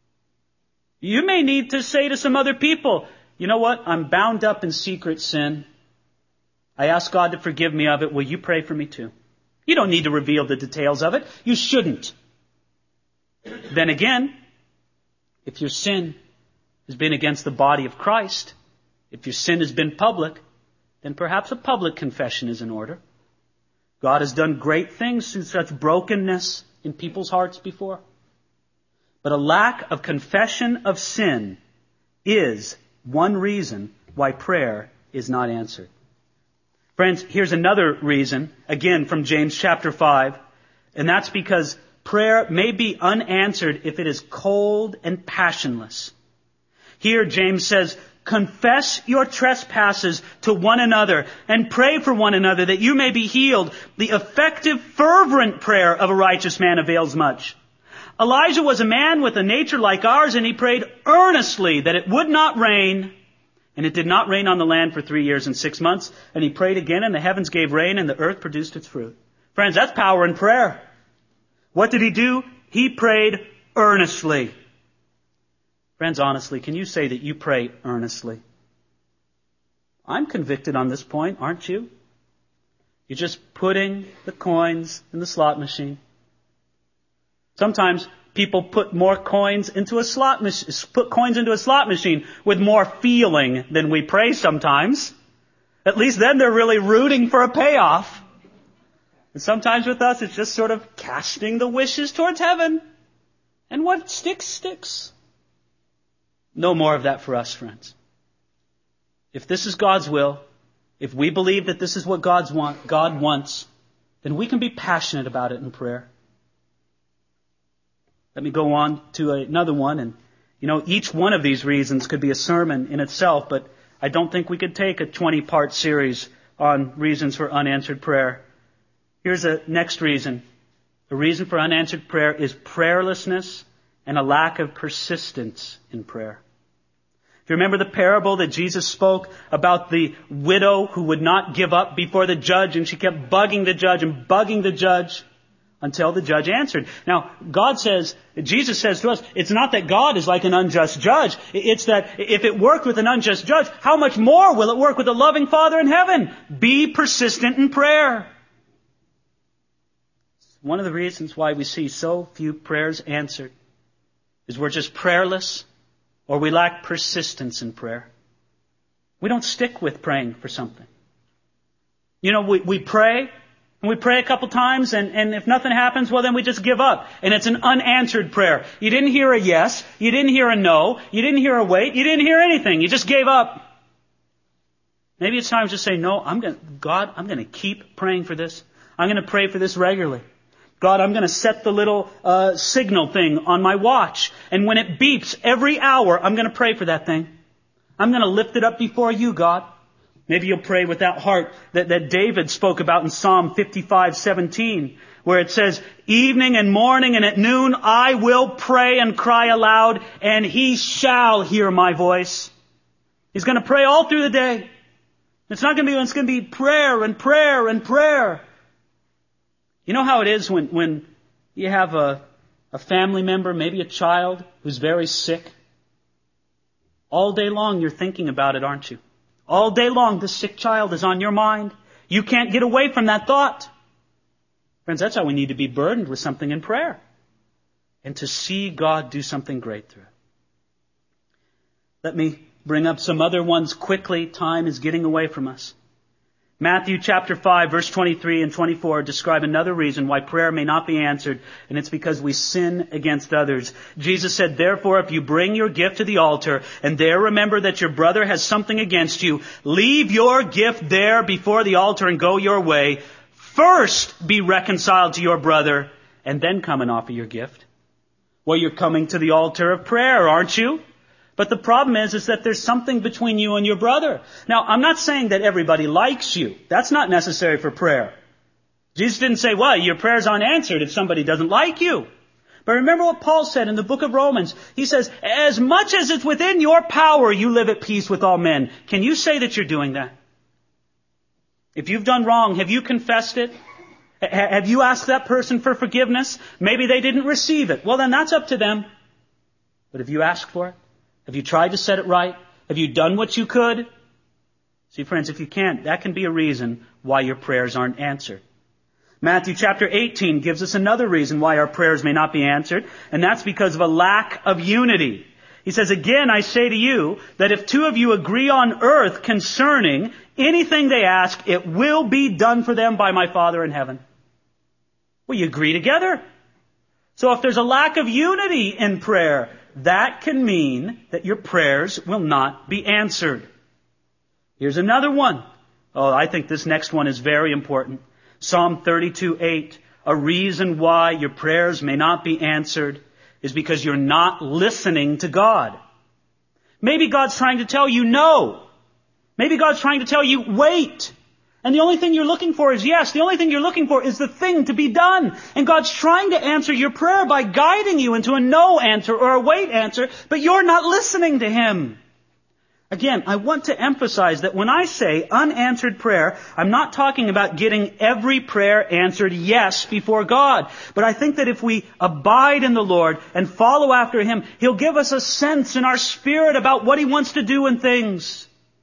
You may need to say to some other people, you know what? I'm bound up in secret sin. I ask God to forgive me of it. Will you pray for me too? You don't need to reveal the details of it. You shouldn't. Then again, if your sin has been against the body of Christ, if your sin has been public, then perhaps a public confession is in order. God has done great things through such brokenness in people's hearts before. But a lack of confession of sin is one reason why prayer is not answered. Friends, here's another reason, again from James chapter five, and that's because prayer may be unanswered if it is cold and passionless. Here James says, confess your trespasses to one another and pray for one another that you may be healed. The effective, fervent prayer of a righteous man avails much. Elijah was a man with a nature like ours, and he prayed earnestly that it would not rain. And it did not rain on the land for three years and six months. And he prayed again, and the heavens gave rain, and the earth produced its fruit. Friends, that's power in prayer. What did he do? He prayed earnestly. Friends, honestly, can you say that you pray earnestly? I'm convicted on this point, aren't you? You're just putting the coins in the slot machine. Sometimes people put more coins into a slot machine, put coins into a slot machine with more feeling than we pray sometimes. At least then they're really rooting for a payoff. And sometimes with us, it's just sort of casting the wishes towards heaven. And what sticks, sticks. No more of that for us, friends. If this is God's will, if we believe that this is what God's want, God wants, then we can be passionate about it in prayer. Let me go on to another one. And, you know, each one of these reasons could be a sermon in itself, but I don't think we could take a twenty-part series on reasons for unanswered prayer. Here's a next reason. The reason for unanswered prayer is prayerlessness and a lack of persistence in prayer. Do you remember the parable that Jesus spoke about the widow who would not give up before the judge, and she kept bugging the judge and bugging the judge until the judge answered? Now, God says, Jesus says to us, it's not that God is like an unjust judge. It's that if it worked with an unjust judge, how much more will it work with a loving Father in heaven? Be persistent in prayer. One of the reasons why we see so few prayers answered is we're just prayerless, or we lack persistence in prayer. We don't stick with praying for something. You know, we, we pray, and we pray a couple times, and, and if nothing happens, well, then we just give up. And it's an unanswered prayer. You didn't hear a yes, you didn't hear a no, you didn't hear a wait, you didn't hear anything. You just gave up. Maybe it's time to say, no, I'm going, God, I'm going to keep praying for this. I'm going to pray for this regularly. God, I'm going to set the little uh, signal thing on my watch. And when it beeps every hour, I'm going to pray for that thing. I'm going to lift it up before you, God. Maybe you'll pray with that heart that, that David spoke about in Psalm fifty-five seventeen, where it says, evening and morning and at noon I will pray and cry aloud, and he shall hear my voice. He's going to pray all through the day. It's not going to be, it's going to be prayer and prayer and prayer. You know how it is when, when you have a, a family member, maybe a child, who's very sick? All day long you're thinking about it, aren't you? All day long this sick child is on your mind. You can't get away from that thought. Friends, that's how we need to be burdened with something in prayer. And to see God do something great through it. Let me bring up some other ones quickly. Time is getting away from us. Matthew chapter five, verse twenty-three and twenty-four describe another reason why prayer may not be answered, and it's because we sin against others. Jesus said, therefore, if you bring your gift to the altar, and there remember that your brother has something against you, leave your gift there before the altar and go your way. First be reconciled to your brother, and then come and offer your gift. Well, you're coming to the altar of prayer, aren't you? But the problem is, is that there's something between you and your brother. Now, I'm not saying that everybody likes you. That's not necessary for prayer. Jesus didn't say, well, your prayer's unanswered if somebody doesn't like you. But remember what Paul said in the book of Romans. He says, as much as it's within your power, you live at peace with all men. Can you say that you're doing that? If you've done wrong, have you confessed it? Have you asked that person for forgiveness? Maybe they didn't receive it. Well, then that's up to them. But have you asked for it? Have you tried to set it right? Have you done what you could? See, friends, if you can't, that can be a reason why your prayers aren't answered. Matthew chapter eighteen gives us another reason why our prayers may not be answered, and that's because of a lack of unity. He says, again, I say to you that if two of you agree on earth concerning anything they ask, it will be done for them by my Father in heaven. Well, you agree together. So if there's a lack of unity in prayer, that can mean that your prayers will not be answered. Here's another one. Oh, I think this next one is very important. Psalm thirty-two eight. A reason why your prayers may not be answered is because you're not listening to God. Maybe God's trying to tell you no. Maybe God's trying to tell you wait. And the only thing you're looking for is yes. The only thing you're looking for is the thing to be done. And God's trying to answer your prayer by guiding you into a no answer or a wait answer, but you're not listening to Him. Again, I want to emphasize that when I say unanswered prayer, I'm not talking about getting every prayer answered yes before God. But I think that if we abide in the Lord and follow after Him, He'll give us a sense in our spirit about what He wants to do in things.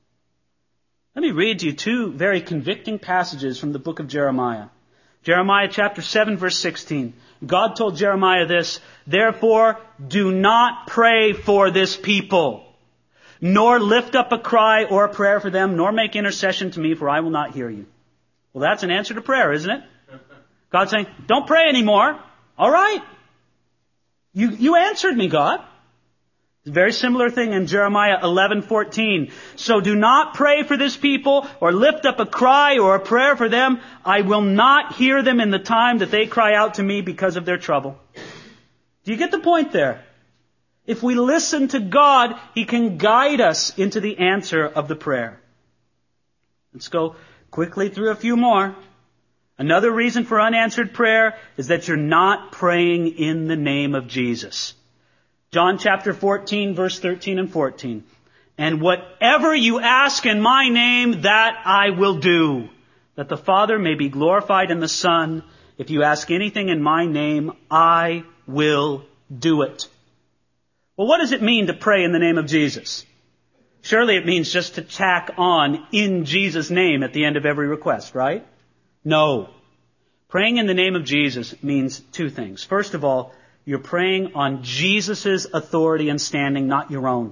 Let me read to you two very convicting passages from the book of Jeremiah. Jeremiah chapter seven, verse sixteen. God told Jeremiah this, therefore do not pray for this people, nor lift up a cry or a prayer for them, nor make intercession to me, for I will not hear you. Well, that's an answer to prayer, isn't it? God's saying, don't pray anymore. All right. You, you answered me, God. A very similar thing in Jeremiah eleven fourteen. So do not pray for this people or lift up a cry or a prayer for them. I will not hear them in the time that they cry out to me because of their trouble. Do you get the point there? If we listen to God, He can guide us into the answer of the prayer. Let's go quickly through a few more. Another reason for unanswered prayer is that you're not praying in the name of Jesus. John chapter fourteen, verse thirteen and fourteen. And whatever you ask in my name, that I will do, that the Father may be glorified in the Son. If you ask anything in my name, I will do it. Well, what does it mean to pray in the name of Jesus? Surely it means just to tack on in Jesus' name at the end of every request, right? No. Praying in the name of Jesus means two things. First of all, you're praying on Jesus' authority and standing, not your own.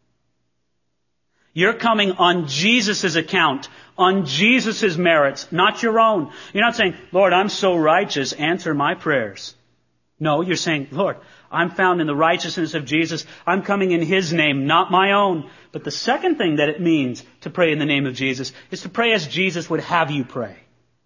You're coming on Jesus' account, on Jesus' merits, not your own. You're not saying, Lord, I'm so righteous, answer my prayers. No, you're saying, Lord, I'm found in the righteousness of Jesus. I'm coming in His name, not my own. But the second thing that it means to pray in the name of Jesus is to pray as Jesus would have you pray.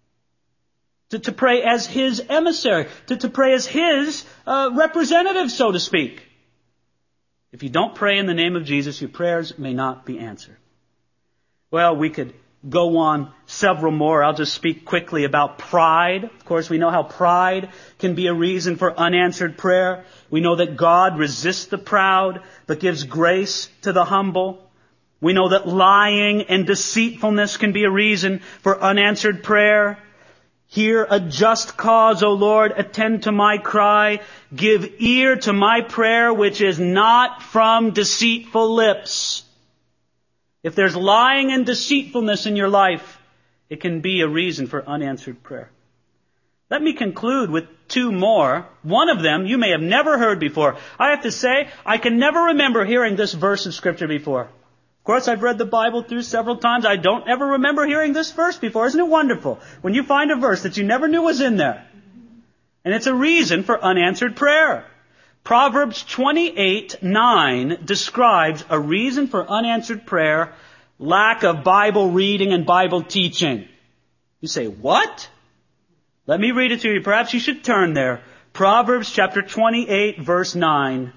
To, to pray as His emissary, to, to pray as His uh, representative, so to speak. If you don't pray in the name of Jesus, your prayers may not be answered. Well, we could go on several more. I'll just speak quickly about pride. Of course, we know how pride can be a reason for unanswered prayer. We know that God resists the proud, but gives grace to the humble. We know that lying and deceitfulness can be a reason for unanswered prayer. Hear a just cause, O Lord, attend to my cry. Give ear to my prayer, which is not from deceitful lips. If there's lying and deceitfulness in your life, it can be a reason for unanswered prayer. Let me conclude with two more. One of them you may have never heard before. I have to say, I can never remember hearing this verse of Scripture before. Of course, I've read the Bible through several times. I don't ever remember hearing this verse before. Isn't it wonderful when you find a verse that you never knew was in there? And it's a reason for unanswered prayer. Proverbs twenty-eight nine describes a reason for unanswered prayer: lack of Bible reading and Bible teaching. You say, what? Let me read it to you. Perhaps you should turn there. Proverbs chapter twenty-eight, verse nine.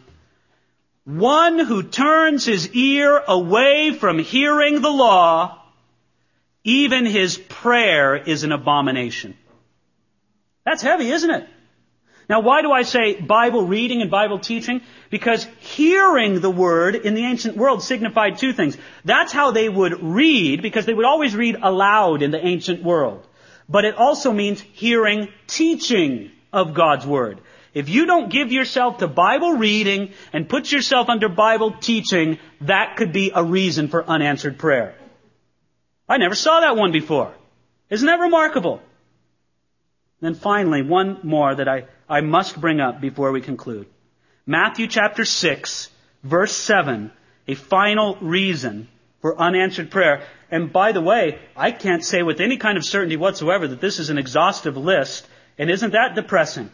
One who turns his ear away from hearing the law, even his prayer is an abomination. That's heavy, isn't it? Now, why do I say Bible reading and Bible teaching? Because hearing the word in the ancient world signified two things. That's how they would read, because they would always read aloud in the ancient world. But it also means hearing teaching of God's word. If you don't give yourself to Bible reading and put yourself under Bible teaching, that could be a reason for unanswered prayer. I never saw that one before. Isn't that remarkable? Then finally, one more that I, I must bring up before we conclude. Matthew chapter six, verse seven, a final reason for unanswered prayer. And by the way, I can't say with any kind of certainty whatsoever that this is an exhaustive list. And isn't that depressing?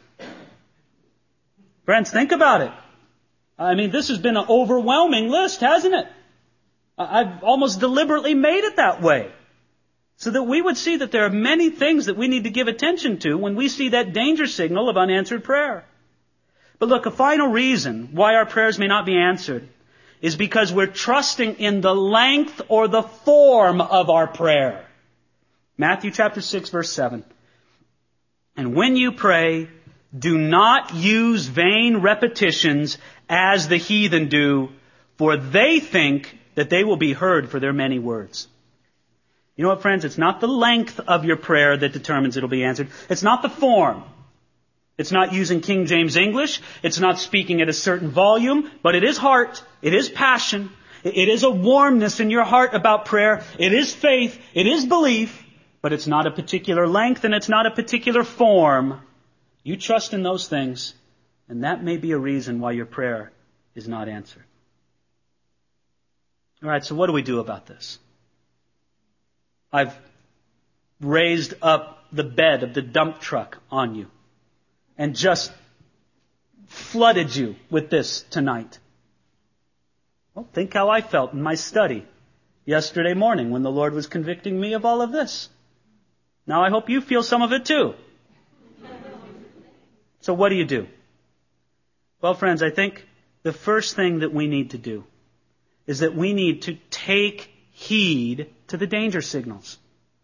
Friends, think about it. I mean, this has been an overwhelming list, hasn't it? I've almost deliberately made it that way, so that we would see that there are many things that we need to give attention to when we see that danger signal of unanswered prayer. But look, a final reason why our prayers may not be answered is because we're trusting in the length or the form of our prayer. Matthew chapter six, verse seven. And when you pray, do not use vain repetitions as the heathen do, for they think that they will be heard for their many words. You know what, friends? It's not the length of your prayer that determines it'll be answered. It's not the form. It's not using King James English. It's not speaking at a certain volume, but it is heart. It is passion. It is a warmness in your heart about prayer. It is faith. It is belief, but it's not a particular length and it's not a particular form. You trust in those things, and that may be a reason why your prayer is not answered. All right, so what do we do about this? I've raised up the bed of the dump truck on you and just flooded you with this tonight. Well, think how I felt in my study yesterday morning when the Lord was convicting me of all of this. Now I hope you feel some of it too. So what do you do? Well, friends, I think the first thing that we need to do is that we need to take heed to the danger signals.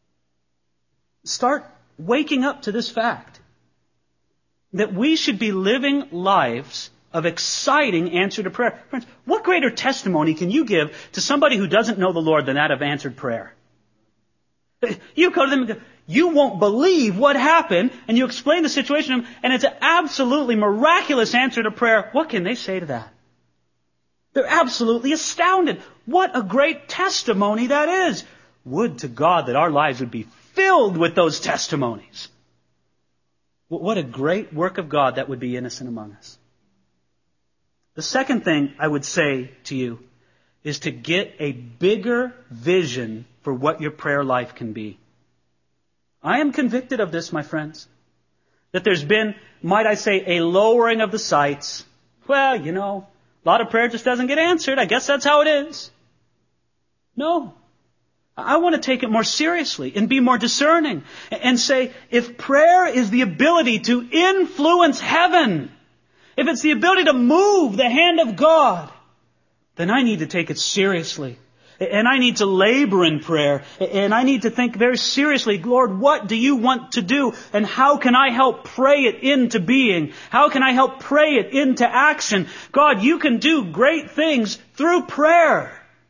Start waking up to this fact that we should be living lives of exciting answer to prayer. Friends, what greater testimony can you give to somebody who doesn't know the Lord than that of answered prayer? You go to them and go, you won't believe what happened, and you explain the situation to them, and it's an absolutely miraculous answer to prayer. What can they say to that? They're absolutely astounded. What a great testimony that is. Would to God that our lives would be filled with those testimonies. What a great work of God that would be innocent among us. The second thing I would say to you is to get a bigger vision for what your prayer life can be. I am convicted of this, my friends, that there's been, might I say, a lowering of the sights. Well, you know, a lot of prayer just doesn't get answered. I guess that's how it is. No. I want to take it more seriously and be more discerning and say, if prayer is the ability to influence heaven, if it's the ability to move the hand of God, then I need to take it seriously. And I need to labor in prayer. And I need to think very seriously, Lord, what do you want to do? And how can I help pray it into being? How can I help pray it into action? God, you can do great things through prayer.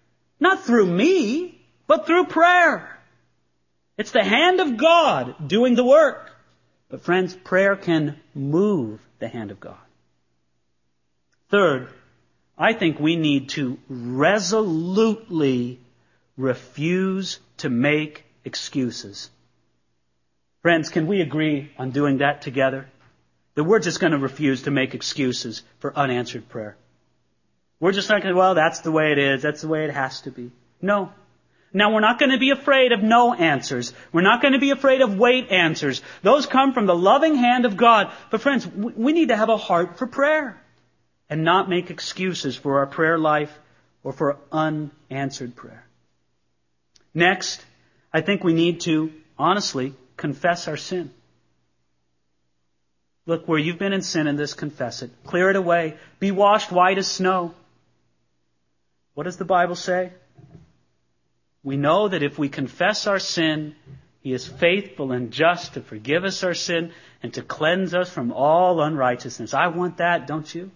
Not through me, but through prayer. It's the hand of God doing the work. But friends, prayer can move the hand of God. Third, I think we need to resolutely refuse to make excuses. Friends, can we agree on doing that together? That we're just going to refuse to make excuses for unanswered prayer. We're just not going to, well, that's the way it is. That's the way it has to be. No. Now, we're not going to be afraid of no answers. We're not going to be afraid of wait answers. Those come from the loving hand of God. But friends, we need to have a heart for prayer and not make excuses for our prayer life or for unanswered prayer. Next, I think we need to, honestly, confess our sin. Look, where you've been in sin in this, confess it. Clear it away. Be washed white as snow. What does the Bible say? We know that if we confess our sin, He is faithful and just to forgive us our sin and to cleanse us from all unrighteousness. I want that, don't you?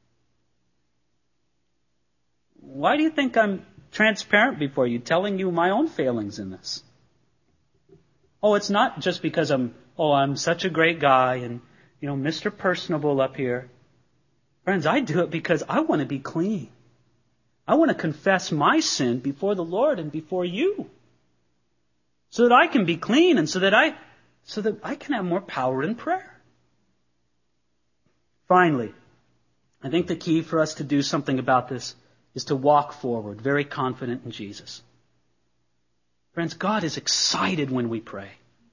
Why do you think I'm transparent before you, telling you my own failings in this? Oh, it's not just because I'm, oh, I'm such a great guy and, you know, Mister Personable up here. Friends, I do it because I want to be clean. I want to confess my sin before the Lord and before you. So that I can be clean and so that I, so that I can have more power in prayer. Finally, I think the key for us to do something about this is to walk forward, very confident in Jesus. Friends, God is excited when we pray.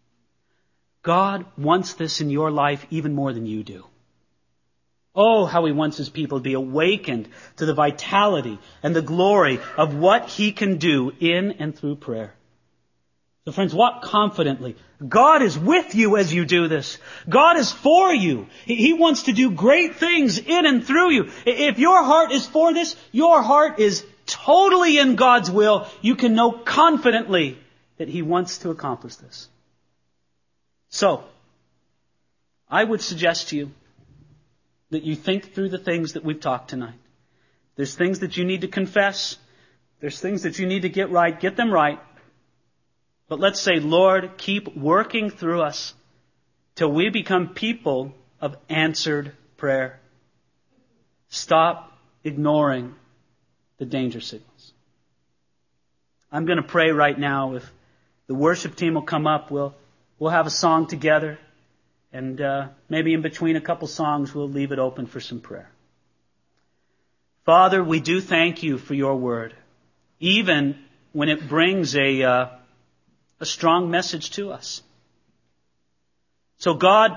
God wants this in your life even more than you do. Oh, how He wants His people to be awakened to the vitality and the glory of what He can do in and through prayer. So friends, walk confidently. God is with you as you do this. God is for you. He wants to do great things in and through you. If your heart is for this, your heart is totally in God's will. You can know confidently that He wants to accomplish this. So, I would suggest to you that you think through the things that we've talked tonight. There's things that you need to confess. There's things that you need to get right. Get them right. But let's say, Lord, keep working through us till we become people of answered prayer. Stop ignoring the danger signals. I'm going to pray right now. If the worship team will come up, we'll, we'll have a song together. And uh, maybe in between a couple songs, we'll leave it open for some prayer. Father, we do thank You for Your word, even when it brings a, uh, a strong message to us. So God,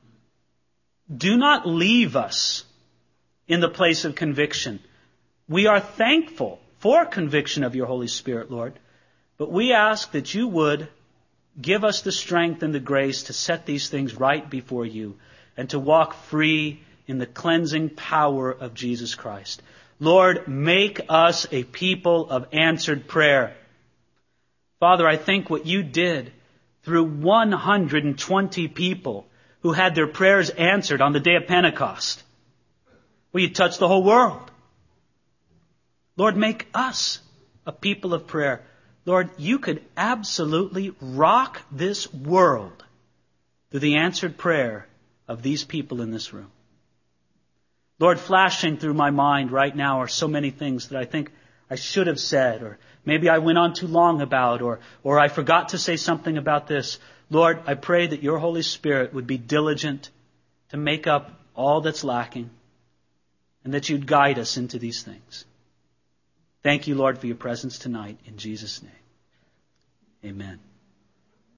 do not leave us in the place of conviction. We are thankful for conviction of Your Holy Spirit, Lord, but we ask that You would give us the strength and the grace to set these things right before You and to walk free in the cleansing power of Jesus Christ. Lord, make us a people of answered prayer. Father, I think what You did through one hundred twenty people who had their prayers answered on the day of Pentecost. Well, You touched the whole world. Lord, make us a people of prayer. Lord, You could absolutely rock this world through the answered prayer of these people in this room. Lord, flashing through my mind right now are so many things that I think I should have said, or maybe I went on too long about, or, or I forgot to say something about this. Lord, I pray that Your Holy Spirit would be diligent to make up all that's lacking, and that You'd guide us into these things. Thank You, Lord, for Your presence tonight. In Jesus' name, amen.